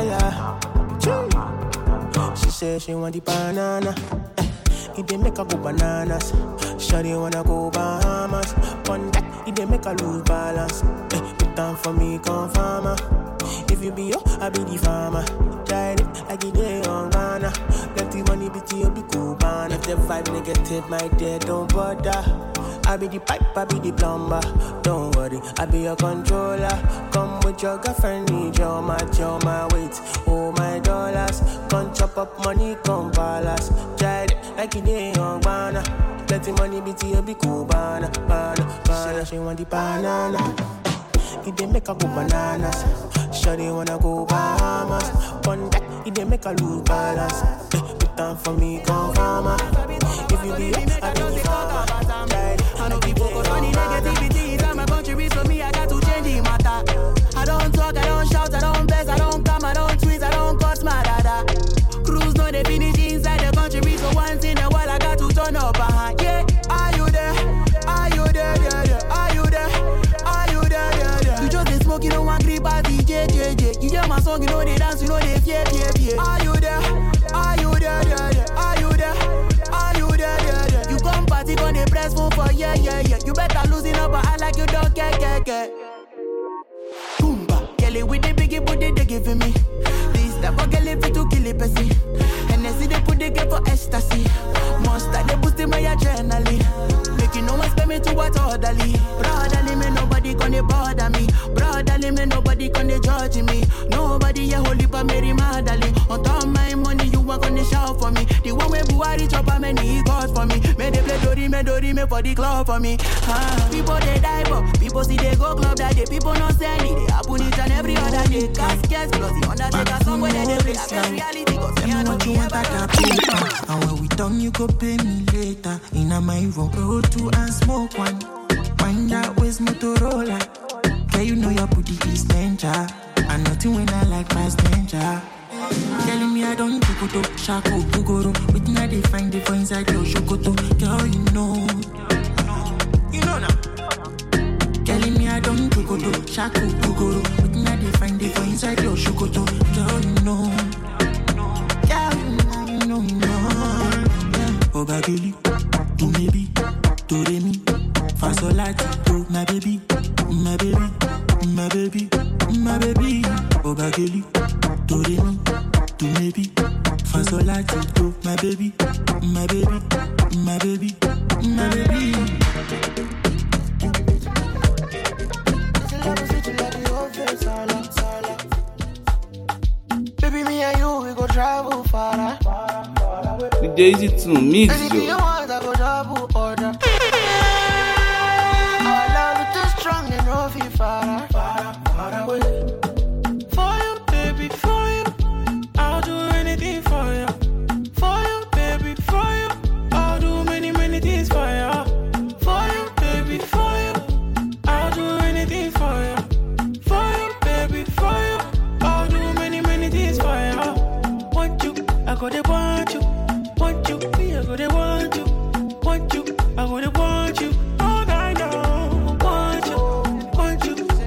Speaker 22: yeah. She said she want the banana. It dey make her go bananas. Shawty wanna go Bahamas. One that it dey make her lose balance. Eh, put down for me, come farmer. If you be yo, I be the farmer. Tried it like it day on Ghana. Plenty money, bitch, you be cool, man. If the vibe negative, my dear, don't bother. I be the pipe, I be the plumber. Don't worry, I be your controller. Come with your girlfriend, need your match, your my weight, oh my dollars. Come chop up money, come palace. Tried it like it day on Ghana. Plenty money, bitch, you be cool, banana, banana, banana. She want the banana. It dey make her go bananas. Shawty wanna go Bahamas. One that it dey make her lose balance. Eh, put down for me, come farmer. If you be up, I be the farmer. I know people go on the negativity inside my country, so me I got to change the matter. I don't talk, I don't shout, I don't beg, I don't come, I don't tweet, I don't cut my dada. Cruise no they finish inside the country, so once in a while I got to turn up. Uh-huh. Yeah, are you there? Are you there? Yeah, yeah. Are you there? Are you there? Yeah, yeah. You just dey smoke, you don't want grip at D J, J J. You hear my song, you know they dance, you know they fear, fear, fear. Are you there? Are you there? Yeah, yeah. Are you there? Are you there? Yeah, yeah. You come party, gon' dey press phone for yeah, yeah, yeah. You better losing up, but I like you don't care, care, care. Boomba, Kelly with the biggie booty they giving me. This type of girl if you to kill it, pussy. And they see they put the girl for ecstasy. Monster they boosting my adrenaline. Making no one spend me to what orderly. Brotherly me nobody gonna bother me. Brotherly me nobody gonna judge me. Nobody a holy pa Mary Magdalene. On top my money you want gonna shout for me. The one way Buhari chop a many God for me. May they play Dori me Dori me for the club for me. Ah, people they die but people see they go club that day. People not sell it. They happen each and every other day. Caskets plus the Undertaker song where they play. I guess reality goes.
Speaker 19: Tell me what you want that paper. And when we done you go pay me later. In a my room, roll two and smoke one. Find out where's Motorola. Girl, you know your booty is danger. And nothing when I like past danger. Telling me I don't do go to Shako, Bugoro. Waiting I they find the for inside your Shokoto. Girl, you know. You know now. Telling me I don't do go to Shako, Bugoro. Waiting I they find the for inside your Shokoto. Girl, you know. Girl, you know, you know, you know. Oh, Bagili, to maybe, to Remy, Fasolati, to my baby, my baby, my baby, my baby. Oh, Bagili, to Remy, to maybe, Fasolati, to my baby, my baby, my baby, my baby.
Speaker 22: Baby, me and you, we go travel far.
Speaker 10: D J Easy to mix
Speaker 22: Anything you
Speaker 10: yo.
Speaker 22: want, I go double order. Our love is too strong and no feel far, far, far away. For you, baby, for you, I'll do anything for you. For you, baby, for you, I'll do many, many things for you. For you, baby, for you, I'll do anything for you. For you, baby, for you, I'll do many, many things for you. Want you, I got the one.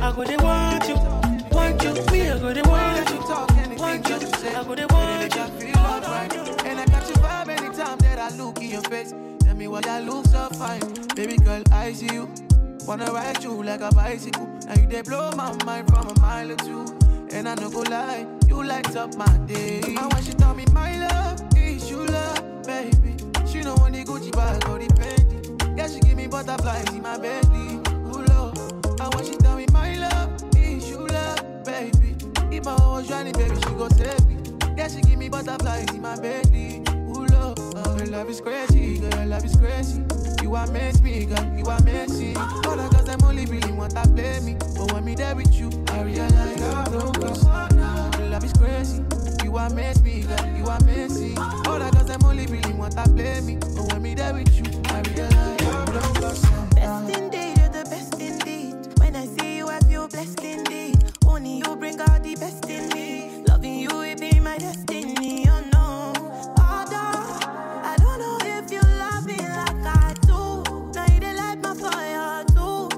Speaker 13: I go they want you, want you. Me, I go they want you, want you. I go they want you, feel alright.
Speaker 2: And I catch your vibe anytime that I look in your face. Tell me why I look so fine. Baby girl, I see you. Wanna ride you like a bicycle. Now you they blow my mind from a mile or two. And I no go lie, you light up my day. And when she tell me my love is you love, baby. She know when the Gucci bag or the Fendi. Yeah, she give me butterflies in my belly. Ooh, Lord. And when she tell me my love is you love, baby. If my heart was drowning, baby, she go save me. Yeah, she give me butterflies in my belly. Ooh, Lord. Oh, your love is crazy, girl, your love is crazy. You amaze me, girl, you amaze me. All the girls, them only really want to play me. But when me there with you, I realize I don't go. Your love is crazy. You amaze me, girl, you amaze me. All the girls, them only really want to play me. But when me there with you, I realize I don't go.
Speaker 9: Best indeed, you're the best indeed. When I see you, I feel blessed indeed. Only you bring out the best in me. Loving you, it be my destiny, oh no. Although, I don't know if you love me like I do. Now you dey light my fire too.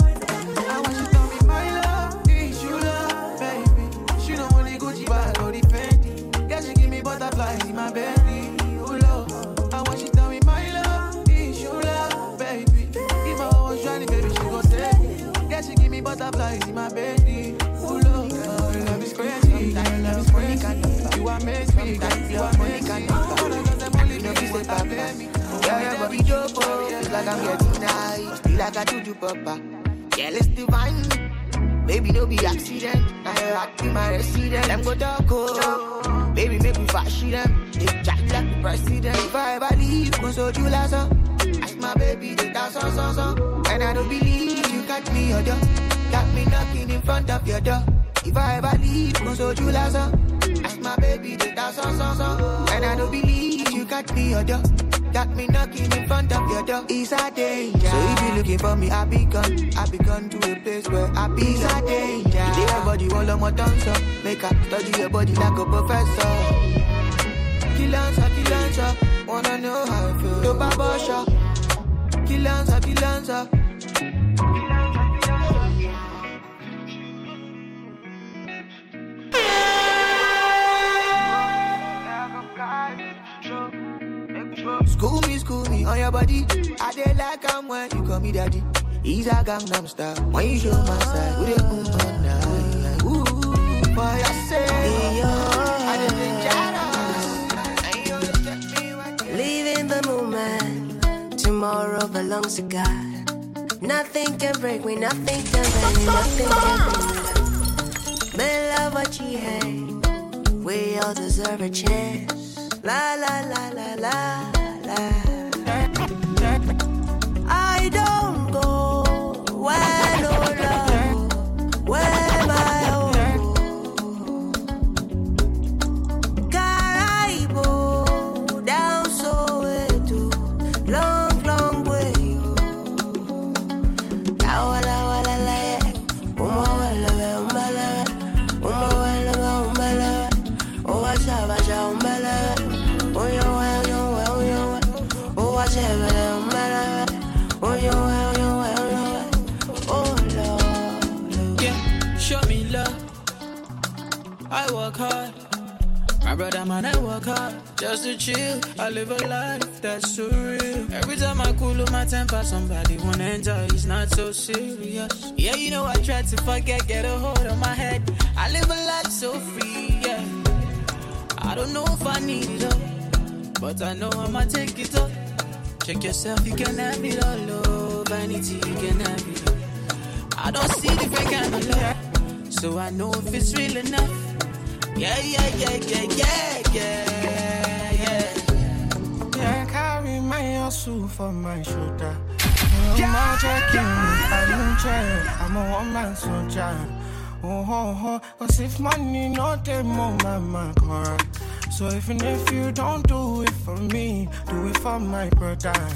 Speaker 2: I want you to tell me my love is you love, baby. She don't want the Gucci bag or the Fendi. Yeah, she give me butterflies in my belly. Oh Lord, I want you to tell me my love is you love, baby. If I was drowning, baby, she gon' save me. Yeah, she give me butterflies in my belly. Oh Lord, your love is crazy, your love is crazy. You amaze me, you amaze me. All the girls them only know you say play me.
Speaker 3: Yeah, yeah, but we dope, it's like I'm here tonight. Feel like I do do papa. Yeah, let's divine. Baby, no be accident. I rock in my resident. Them go talk, oh. Baby, make me fast them. They jack like the president. If I ever leave, go so you last. Ask my baby, they dance on, on, on. And I don't believe you got me your door. Got me knocking in front of your door. If I ever leave, go so you last. Ask my baby, they dance on, on, on. And I don't believe you got me your door. Got me knocking in front of your door. It's a danger. So if you looking for me, I be gone. I be gone to a place where I be. It's a danger. Today your body all on my tongue, so make up study your body like a professor. Kill answer, kill answer. Wanna know how I feel. No baba shot. Kill answer, kill answer. School me, school me on your body. I dey like I'm when you call me daddy. He's a Gangnam Style. When you show my side, we dey boom all night. Ooh, for your sake, I dey
Speaker 9: Live in the moment. Tomorrow belongs to God. Nothing can break me, nothing can break me, nothing can break me. Me love what you hate. We all deserve a chance. La la la la la la. I don't go where no love, where my own. Caraibo down Soweto, long long way. Wala wala la, uma wala umbala, uma wala umbala, oh wacha wacha umbala. Oh, yo, well, yo, well, yo, oh, watch it, well, oh, yo, well, yo, well, yo, oh, Lord.
Speaker 13: Yeah, show me love. I work hard. My brother, man, I work hard. Just to chill. I live a life that's surreal. Every time I cool up my temper, somebody wanna enjoy. It's not so serious. Yeah, you know, I try to forget, get a hold on my head. I live a life so free, yeah. I don't know if I need it all, but I know I'ma take it up. Check yourself, you can have it all, love. Vanity, you can have it all. I don't see the fake kind of love, so I know if it's real enough. Yeah, yeah, yeah, yeah, yeah, yeah, yeah.
Speaker 2: Yeah, I carry my hustle for my shoulder. I'm not checking, I don't check. I'm a one-man soldier. Oh, oh, oh, cause if money not the more, mama, correct. So even if you don't do it for me, do it for my brothers.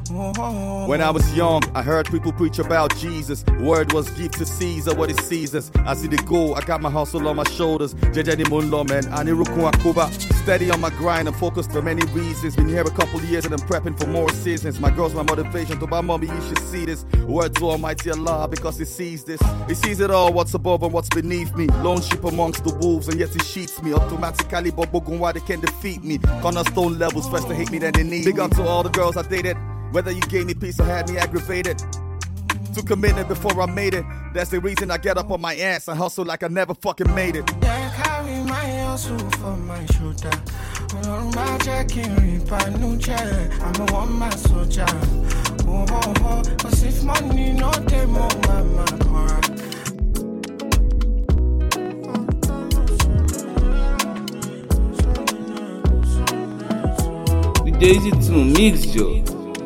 Speaker 6: When I was young, I heard people preach about Jesus. Word was give to Caesar what is Caesar's. I see the goal, I got my hustle on my shoulders. Jejeni Munlo, man, Aniruku Akuba. Steady on my grind and focused for many reasons. Been here a couple years and I'm prepping for more seasons. My girl's my motivation. To my mommy, you should see this. Word to Almighty Allah because He sees this. He sees it all, what's above and what's beneath me. Lone sheep amongst the wolves, and yet He sheets me. Automatically, but why they can't defeat me. Cornerstone levels, first to hate me, then they need me. Big up to all the girls I dated. Whether you gave me peace or had me aggravated. Took a minute before I made it. That's the reason I get up on my ass and hustle like I never fucking made it.
Speaker 2: Yeah, carry my hustle for my shoulder. On my jacket, I'm a one man soldier. Oh, oh, oh. Cause if money no demo, mama,
Speaker 10: D J Easy two mix, yo.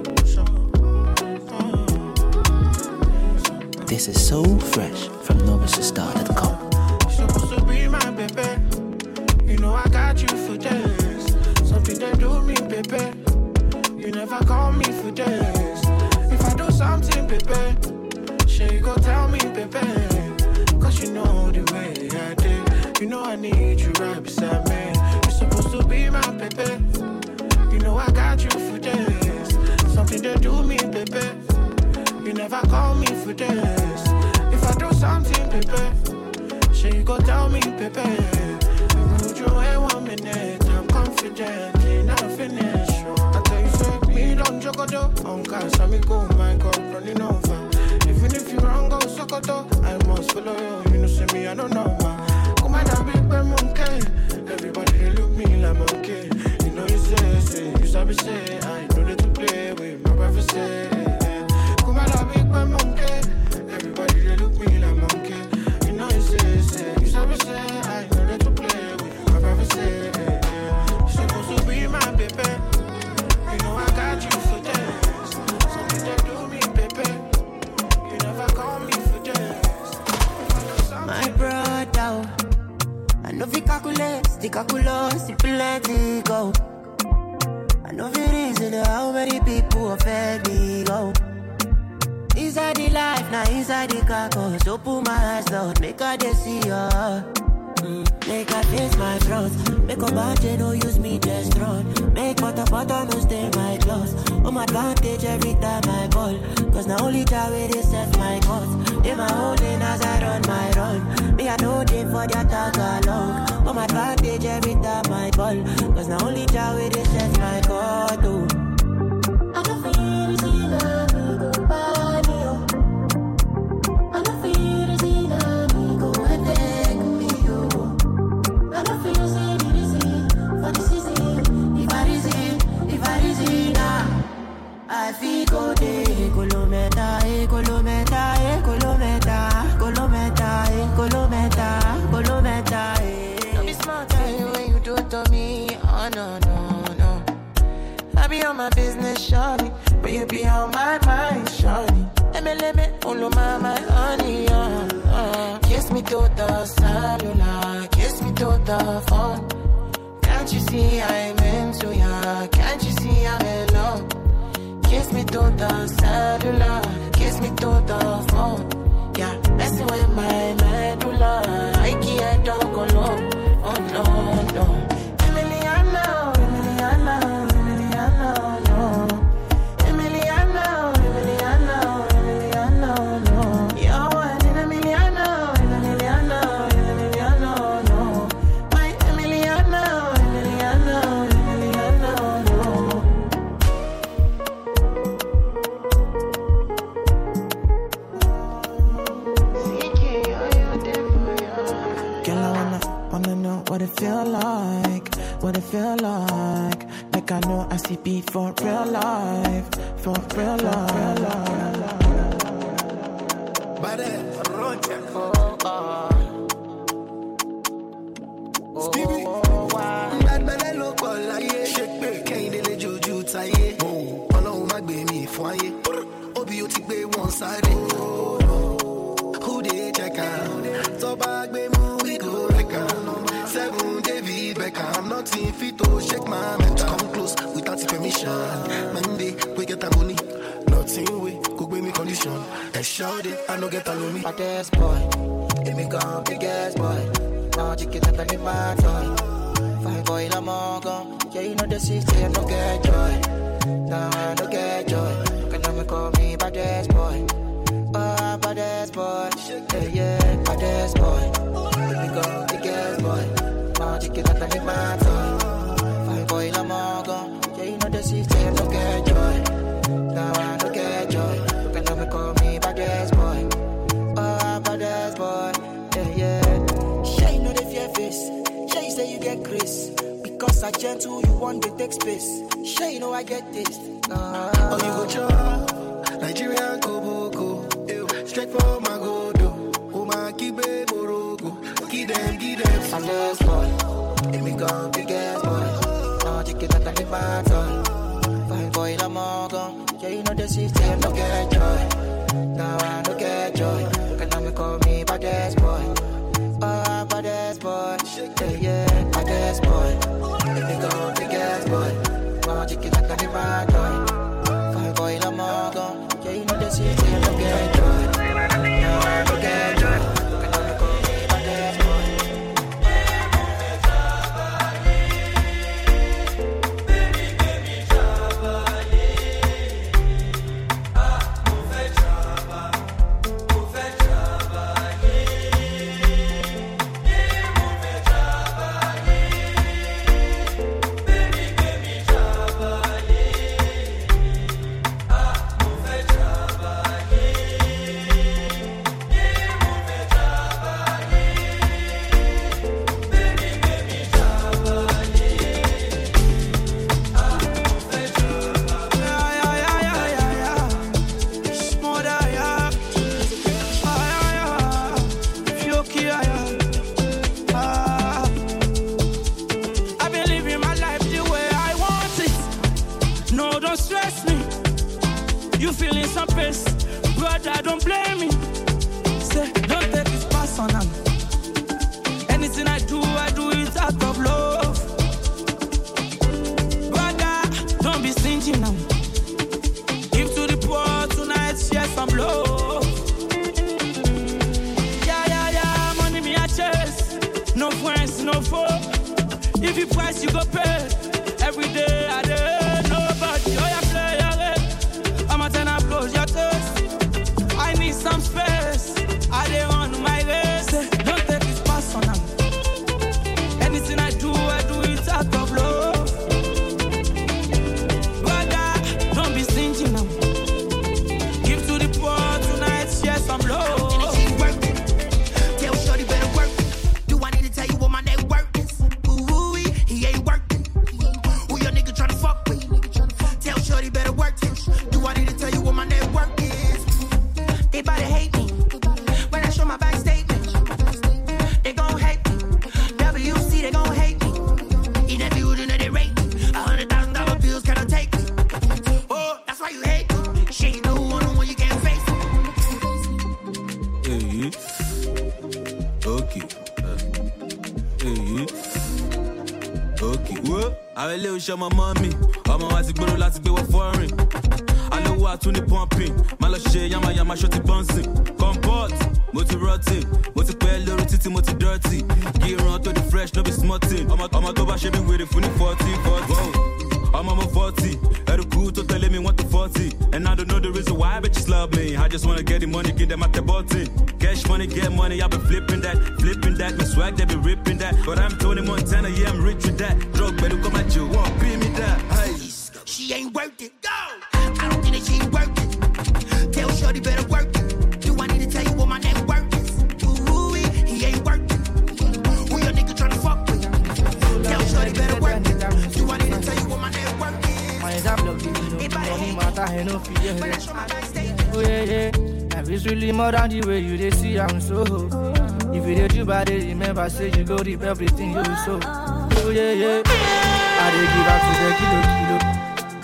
Speaker 7: This is so fresh from novice star dot com.
Speaker 2: You're supposed to be my baby. You know I got you for days. Something they do me, baby. You never call me for days. If I do something, baby, sure you go tell me, baby. Cause you know the way I did. You know I need you right beside me. You're supposed to be my baby. You know I got you for days. Something they do me, baby. You never call me for days. If I do something, baby, sure you go tell me, baby. Would you wait one minute? I'm confident in our finish. I tell you, fuck me, don't joke at all. On cast, I'm go, my God, running over. Even if you wrong, go suck at all. I must follow you. You know, see me, I don't know, man. Come on, I'm big, but monkey. Everybody, they look me like monkey. You know, you say, say, you sabi say, I know that to play with my brother say. Everybody they look me like monkey. You know you say, say, you sabi say, I know that to play with. My brother say, you're supposed to be my baby. You know I got you for days. Something that do me, baby. You never call me for days.
Speaker 3: My brother, I know we calculate, the calculus, the plenty go. I know the reason how many people offend me go. Inside the life, now inside the carcass. Open my eyes, Lord, make her they see ya. Mm. Make her face my front. Make a bad no use me just run. Make butter butter no stay my clothes. Oh my advantage every time I ball. Cause now only that way they set my cause. They my own lane as I run my run. Me I know they for their tag along. Oh my advantage every time I ball. Cause now only that way they set my cause. Oh. I don't feel it's enough to go by. I feel go de colometa, eh, colometa, eh, colometa, colometa, eh, colometa, colometa, eh. Don't be smart when you do it to me, oh no, no, no. I be on my business, shawty, but you be on my mind, shawty. Let me, let me, follow my, my honey, uh, uh. Kiss me to the cellular, kiss me to the phone. Can't you see I'm into ya, can't you see I'm in love? Kiss me to the cellular, kiss me to the phone. Yeah, messing with my medulla. I can't talk alone. Oh no, no. Emiliano, Emiliano, Emiliano, no. Emiliano, Emiliano, Emiliano, no. You're one in Emiliano, Emiliano, Emiliano, no. My Emiliano, Emiliano, Emiliano, no. What it feel like, what it feel like. Like I know I see beat for real life, for real life, real life. Oh, oh.
Speaker 19: Stevie, bad man look all like shake me, can't let you tie. Oh, Ọlọ́run má gbé mi fún ayé. Obi ó ti gbé one side. Who they check out? So bad gbé mú we go like Seven David Beckham, I'm not in fit to shake my mental. Come close without permission. Monday, we get a money. nothing way. Could be me condition. And shout it, I no get alone me.
Speaker 3: Baddest boy, let me go biggest boy. Now you get up in my toy. Fine boy, I'm all gone. Yeah, you know the city, I no get joy. Now I no get joy. Can I call me baddest boy? Oh, baddest boy. Yeah, yeah, baddest boy. Let me go biggest boy. Now you get up in my toy. Fine boy, I'm all gone. Yeah, you know the city, I no get joy. Now I no get joy. Can I call me baddest boy? Oh, baddest boy. Yeah, yeah. Sure, you know the fear face. Sure, you say you get grace. Because I gentle, you want to take space. Sure, you know I get this. Uh,
Speaker 19: oh, you go chop. Nigeria go boko. Straight for my go do. Oh, my kibe borogo. Give them, give them.
Speaker 3: Baddest boy. Let me go biggest boy. Now you get that in my toy. Fine boy, I'm all gone. Yeah, you know the city, I no get joy. Now I no get joy. Can I call me baddest boy? Oh, baddest boy. Yeah, yeah, baddest boy. Let me go biggest boy. Now you get that in my toy. Fine boy, I'm all gone. Yeah, you know the city, I no get joy. Now I no get joy. Can I call me baddest boy?
Speaker 14: Show my mommy, I'm a white girl, let's go foreign. I know what to the pumping, Malashe, Yama Yama, shorty bouncing. Comport, multi rotting, multi pale, rotity, multi dirty. Gear on to the fresh, no be smarting. I'm a I'm a double shaving with it, funny forty, forty. I'm a forty, every cool to tell me what to forty. And I don't know the reason why bitches love me. I just wanna get the money, get them at the button. Cash money, get money, I've been flipping that, flipping that. My swag, they be ripping that. But I'm Tony Montana, yeah, I'm rich with that. Drug better come at you, won't pay me that. Hey.
Speaker 3: She ain't worth it, go! I don't think that she ain't worth it. Tell shorty better work it. Do I need to tell you what my net worth is? Ooh, he ain't worth it. Who your nigga tryna fuck with? Tell shorty better work it. Do I need to tell you what my net worth is? My exam love you, money matter, I no fear. When I show my backstage. Oh yeah, yeah. Life is really more than the way you they see, I'm so. If you did you bad, remember, say you go deep everything you so. Oh yeah, yeah. I dey give up to the kilo, kilo.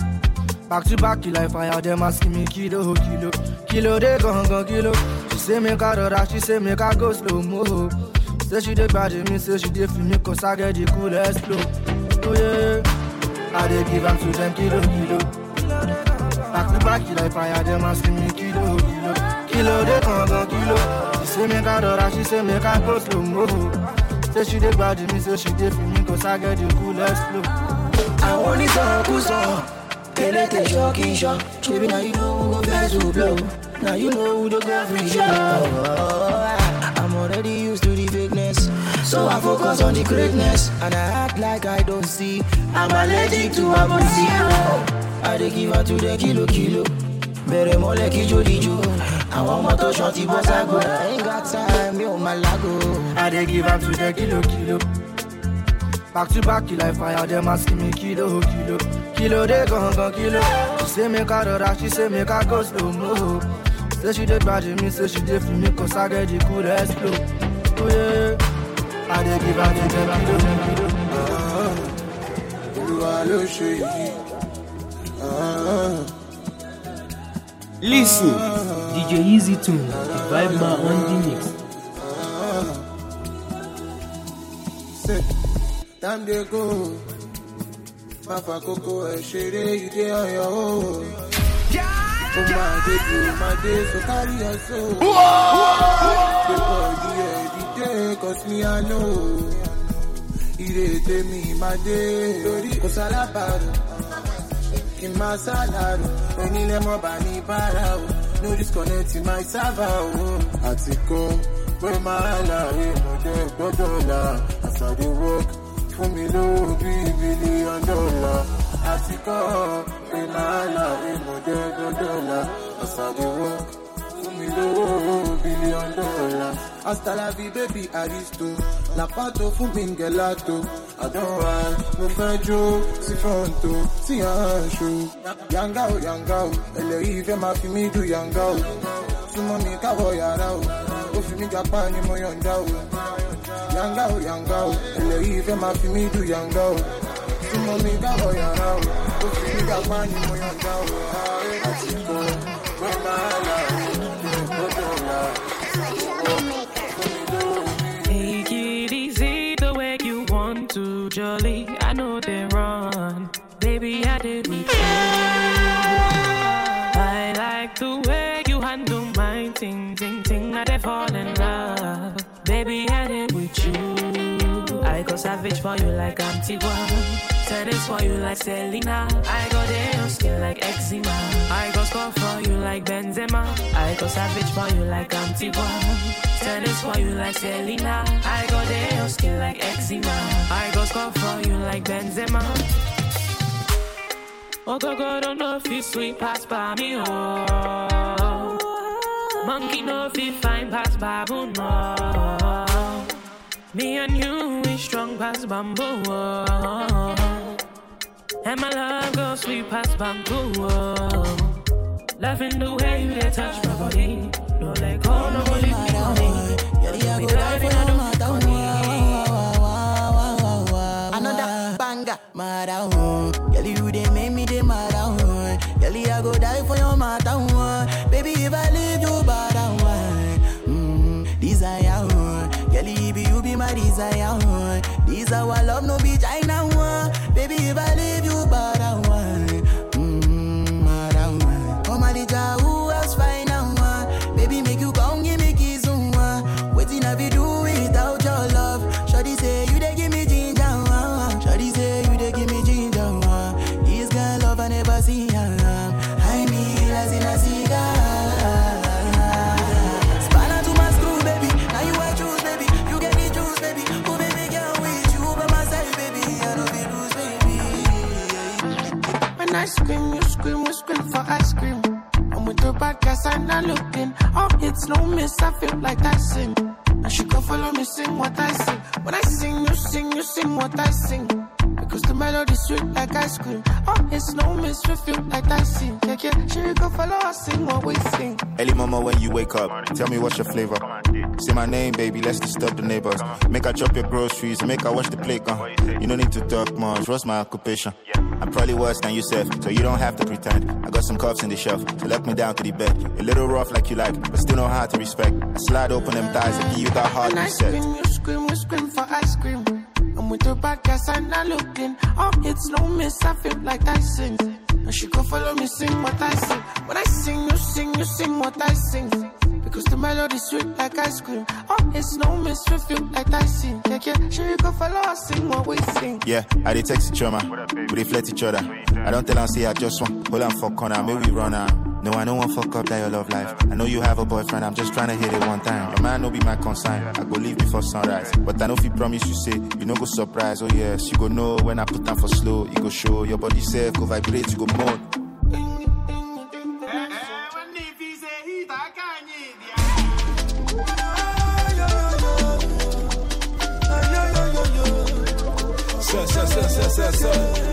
Speaker 3: Back to back, you like fire, them asking me kilo, kilo. Kilo, they gon' go kilo. She say make I rora, she say make I go slow mo. Say she dey bad me, say she dey feel me, cause I get the coolest flow. Oh yeah, I dey give up to them kilo, kilo.
Speaker 2: Back to back, you like fire, them asking me kilo, kilo. Kilo, they come on kilo. She say make I dora, she say make I go slow mo. Say she dey bad me, say she dey for me, cause I get the coolest flow. I want it all, cause all. Pele te shocky shot. Baby, now you know who go best to blow. Now you know who the go free show. I'm already used to the fakeness, so I focus on the greatness. And I act like I don't see. I'm allergic to zero. I dey give her to the kilo kilo. Bere mole kijo dijo. I want more to shorty boss I go. I ain't got time, yo malago. I dey give her to the kilo kilo. Back to back, you like fire, them asking me kilo, kilo. Kilo, they gon' gon' kilo. She say make I do that, she say make I go slow mo. Say she did bad me, say she did for me, cause I get the coolest flow. Oh yeah, I dey give her the
Speaker 4: kilo, kilo. Listen, D J Easy Tune, the vibe man on the mix.
Speaker 22: Time they go, Papa Coco, I share you there on your own. Oh my day, my day, so carry your soul. The day, cause me I know. It is me, my day, cause I love her. In my salad, when you let me buy me para, no disconnect in my server. Atiko, where my life, no dollar, as I do work. For me, no billion dollar. I think oh, in my life, no dollar. As I do work, for me, no billion dollar. Hasta la vie, baby, aristo. La pato fu mingelato. I don't want no fejo, si fronto, si ancho. Yanga o yanga o, ele ive ma fi mi do yanga o. Sumo mi kawo yara o, o fi mi gapa ni mo yonda o. Yanga o yanga o, ele ive ma fi mi do yanga o. Sumo mi kawo yara o, o fi mi gapa ni mo yonda o. Atiko, where my life, no dollar.
Speaker 13: Take it easy the way you want to, jolly. I know they run, baby. I did with you. I like the way you handle my ting ting ting. I dey fall in love, baby. I did with you. I go savage for you like Antigua. Tennis for you like Selena. I go there your skin like eczema. I go score for you like Benzema. I go savage for you like Antigua. Tennis for you like Selena. I go there your skin like eczema. I go score for you like Benzema. Oh go go don't know if you sweet pass by me oh. Monkey no if you fine pass baboon no. Me and you we strong pass bamboo oh. And my love goes sweet past bamboo oh. Loving the way you they touch my body. No let go, no go leave me honey. Yeah, we diving on the money.
Speaker 2: Another banger, mad out. Girl, you they make me they mad out. Girl, I go die for your matter. Baby, if I leave you bad out. Mm, desire. Girl, if you be my desire. This our love no be China. Baby, if I leave you bad out. Mm, mad out. Oh my dear, who else find out? Baby, make you come give me kiss. Waiting have you do without your love? Shawty say you they give me ginger. Shawty say you they give me ginger. This girl love I never see her. I mean as in a cigar. Spanner to my screw, baby. Now you I choose, baby. You get me juice, baby. Oh baby, girl with you by my side, baby. I don't be lose, baby.
Speaker 22: When I scream, you scream, you scream for ice cream. I'm with the bad guys and I'm looking. Oh, it's no miss, I feel like I sing. Now she can follow me, sing what I sing. When I sing, you sing, you sing what I sing. Because the melody sweet like ice cream. Oh, it's no miss, we feel like I sing. Yeah, yeah, she can follow us, sing what we sing.
Speaker 12: Early mama, when you wake up, tell me what's your flavor. Say my name, baby, let's disturb the neighbors. Make I chop your groceries, make I wash the plate, uh. You don't need to talk much, what's my occupation? I'm probably worse than yourself, so you don't have to pretend. I got some cuffs in the shelf, so let me down to the bed. A little rough like you like, but still know how to respect. I slide open them thighs and give you that hard
Speaker 22: reset. When I scream, you scream, you scream for ice cream. I'm
Speaker 1: I'm with the bad guys and I looking. Oh, it's no miss, I feel like I sing. And she go follow me, sing what I sing. When I sing, you sing, you sing what I sing. Because the melody sweet like ice cream. Oh, it's no miss, we feel like I sing. Yeah, yeah, she go follow us, sing what we sing.
Speaker 12: Yeah, I dey text each other, we reflect each other. I don't tell her, say I just want, hold on for corner, maybe run out. No, I don't want fuck up that your love life. I know you have a boyfriend, I'm just trying to hit it one time. Your man no be my concern, I go leave before sunrise. But I know if you promise you say, you no go surprise. Oh yes, you go know when I put down for slow. You go show, your body self go vibrate, you go mode.
Speaker 15: So, so, so, so, so, so.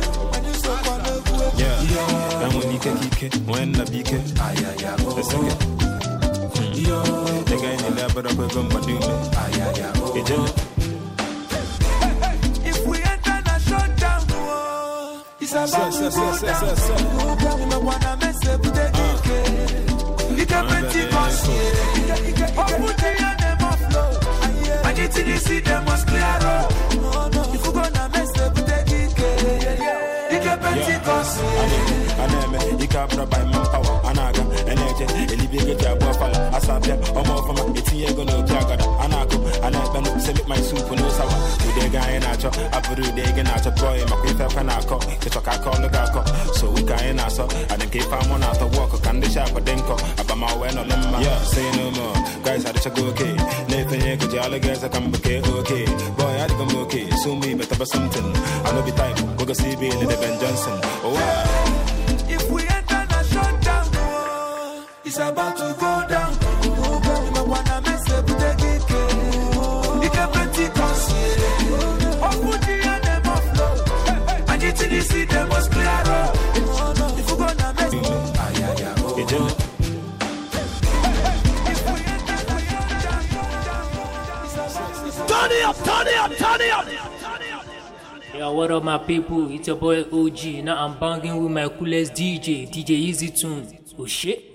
Speaker 15: Yeah, and when you can kick it, when the beak it, ah, yeah, yeah, oh, the second. The guy in the lab, but I'm going to do it. Ah, yeah, yeah, oh,
Speaker 1: if we enter the shutdown, oh, it's about to go down. We don't wanna mess up with the kick. You can bet it us. Oh, put the name of flow. And you till you see them must clear up. If you gonna mess up with the kick, you can bet it us.
Speaker 15: Aneme, ikabra by manpower, anaga, energy, elibege jabo fala, asapia, omo fama, eti ego no jagada, anako, anebe no select my soup no sawa, ude guy nacho, aburu de nacho boy, makwita panako, kitoka call gako, so we guy naso, I don't keep am on out of work, can the sharp denko, abama we no lemma, yeah, say no more, guys had to go okay, Nathan ego jala guys I come okay, okay, boy I come okay, so me better but something, I know be time, we go see Bill and Ben Johnson, oh wow.
Speaker 1: We enter the shutdown, oh, it's about to go down. Oh, we don't wanna mess up with the kick. You can bet it us. Oh, put the name of flow. And you till you see them must clear up. If you gonna mess up, ah, yeah, yeah, oh, it do.
Speaker 4: Turn it up, turn it up, turn it up. Yo, what up, my people? It's your boy O G. Now I'm banging with my coolest D J, D J Easy Tune. Oh shit.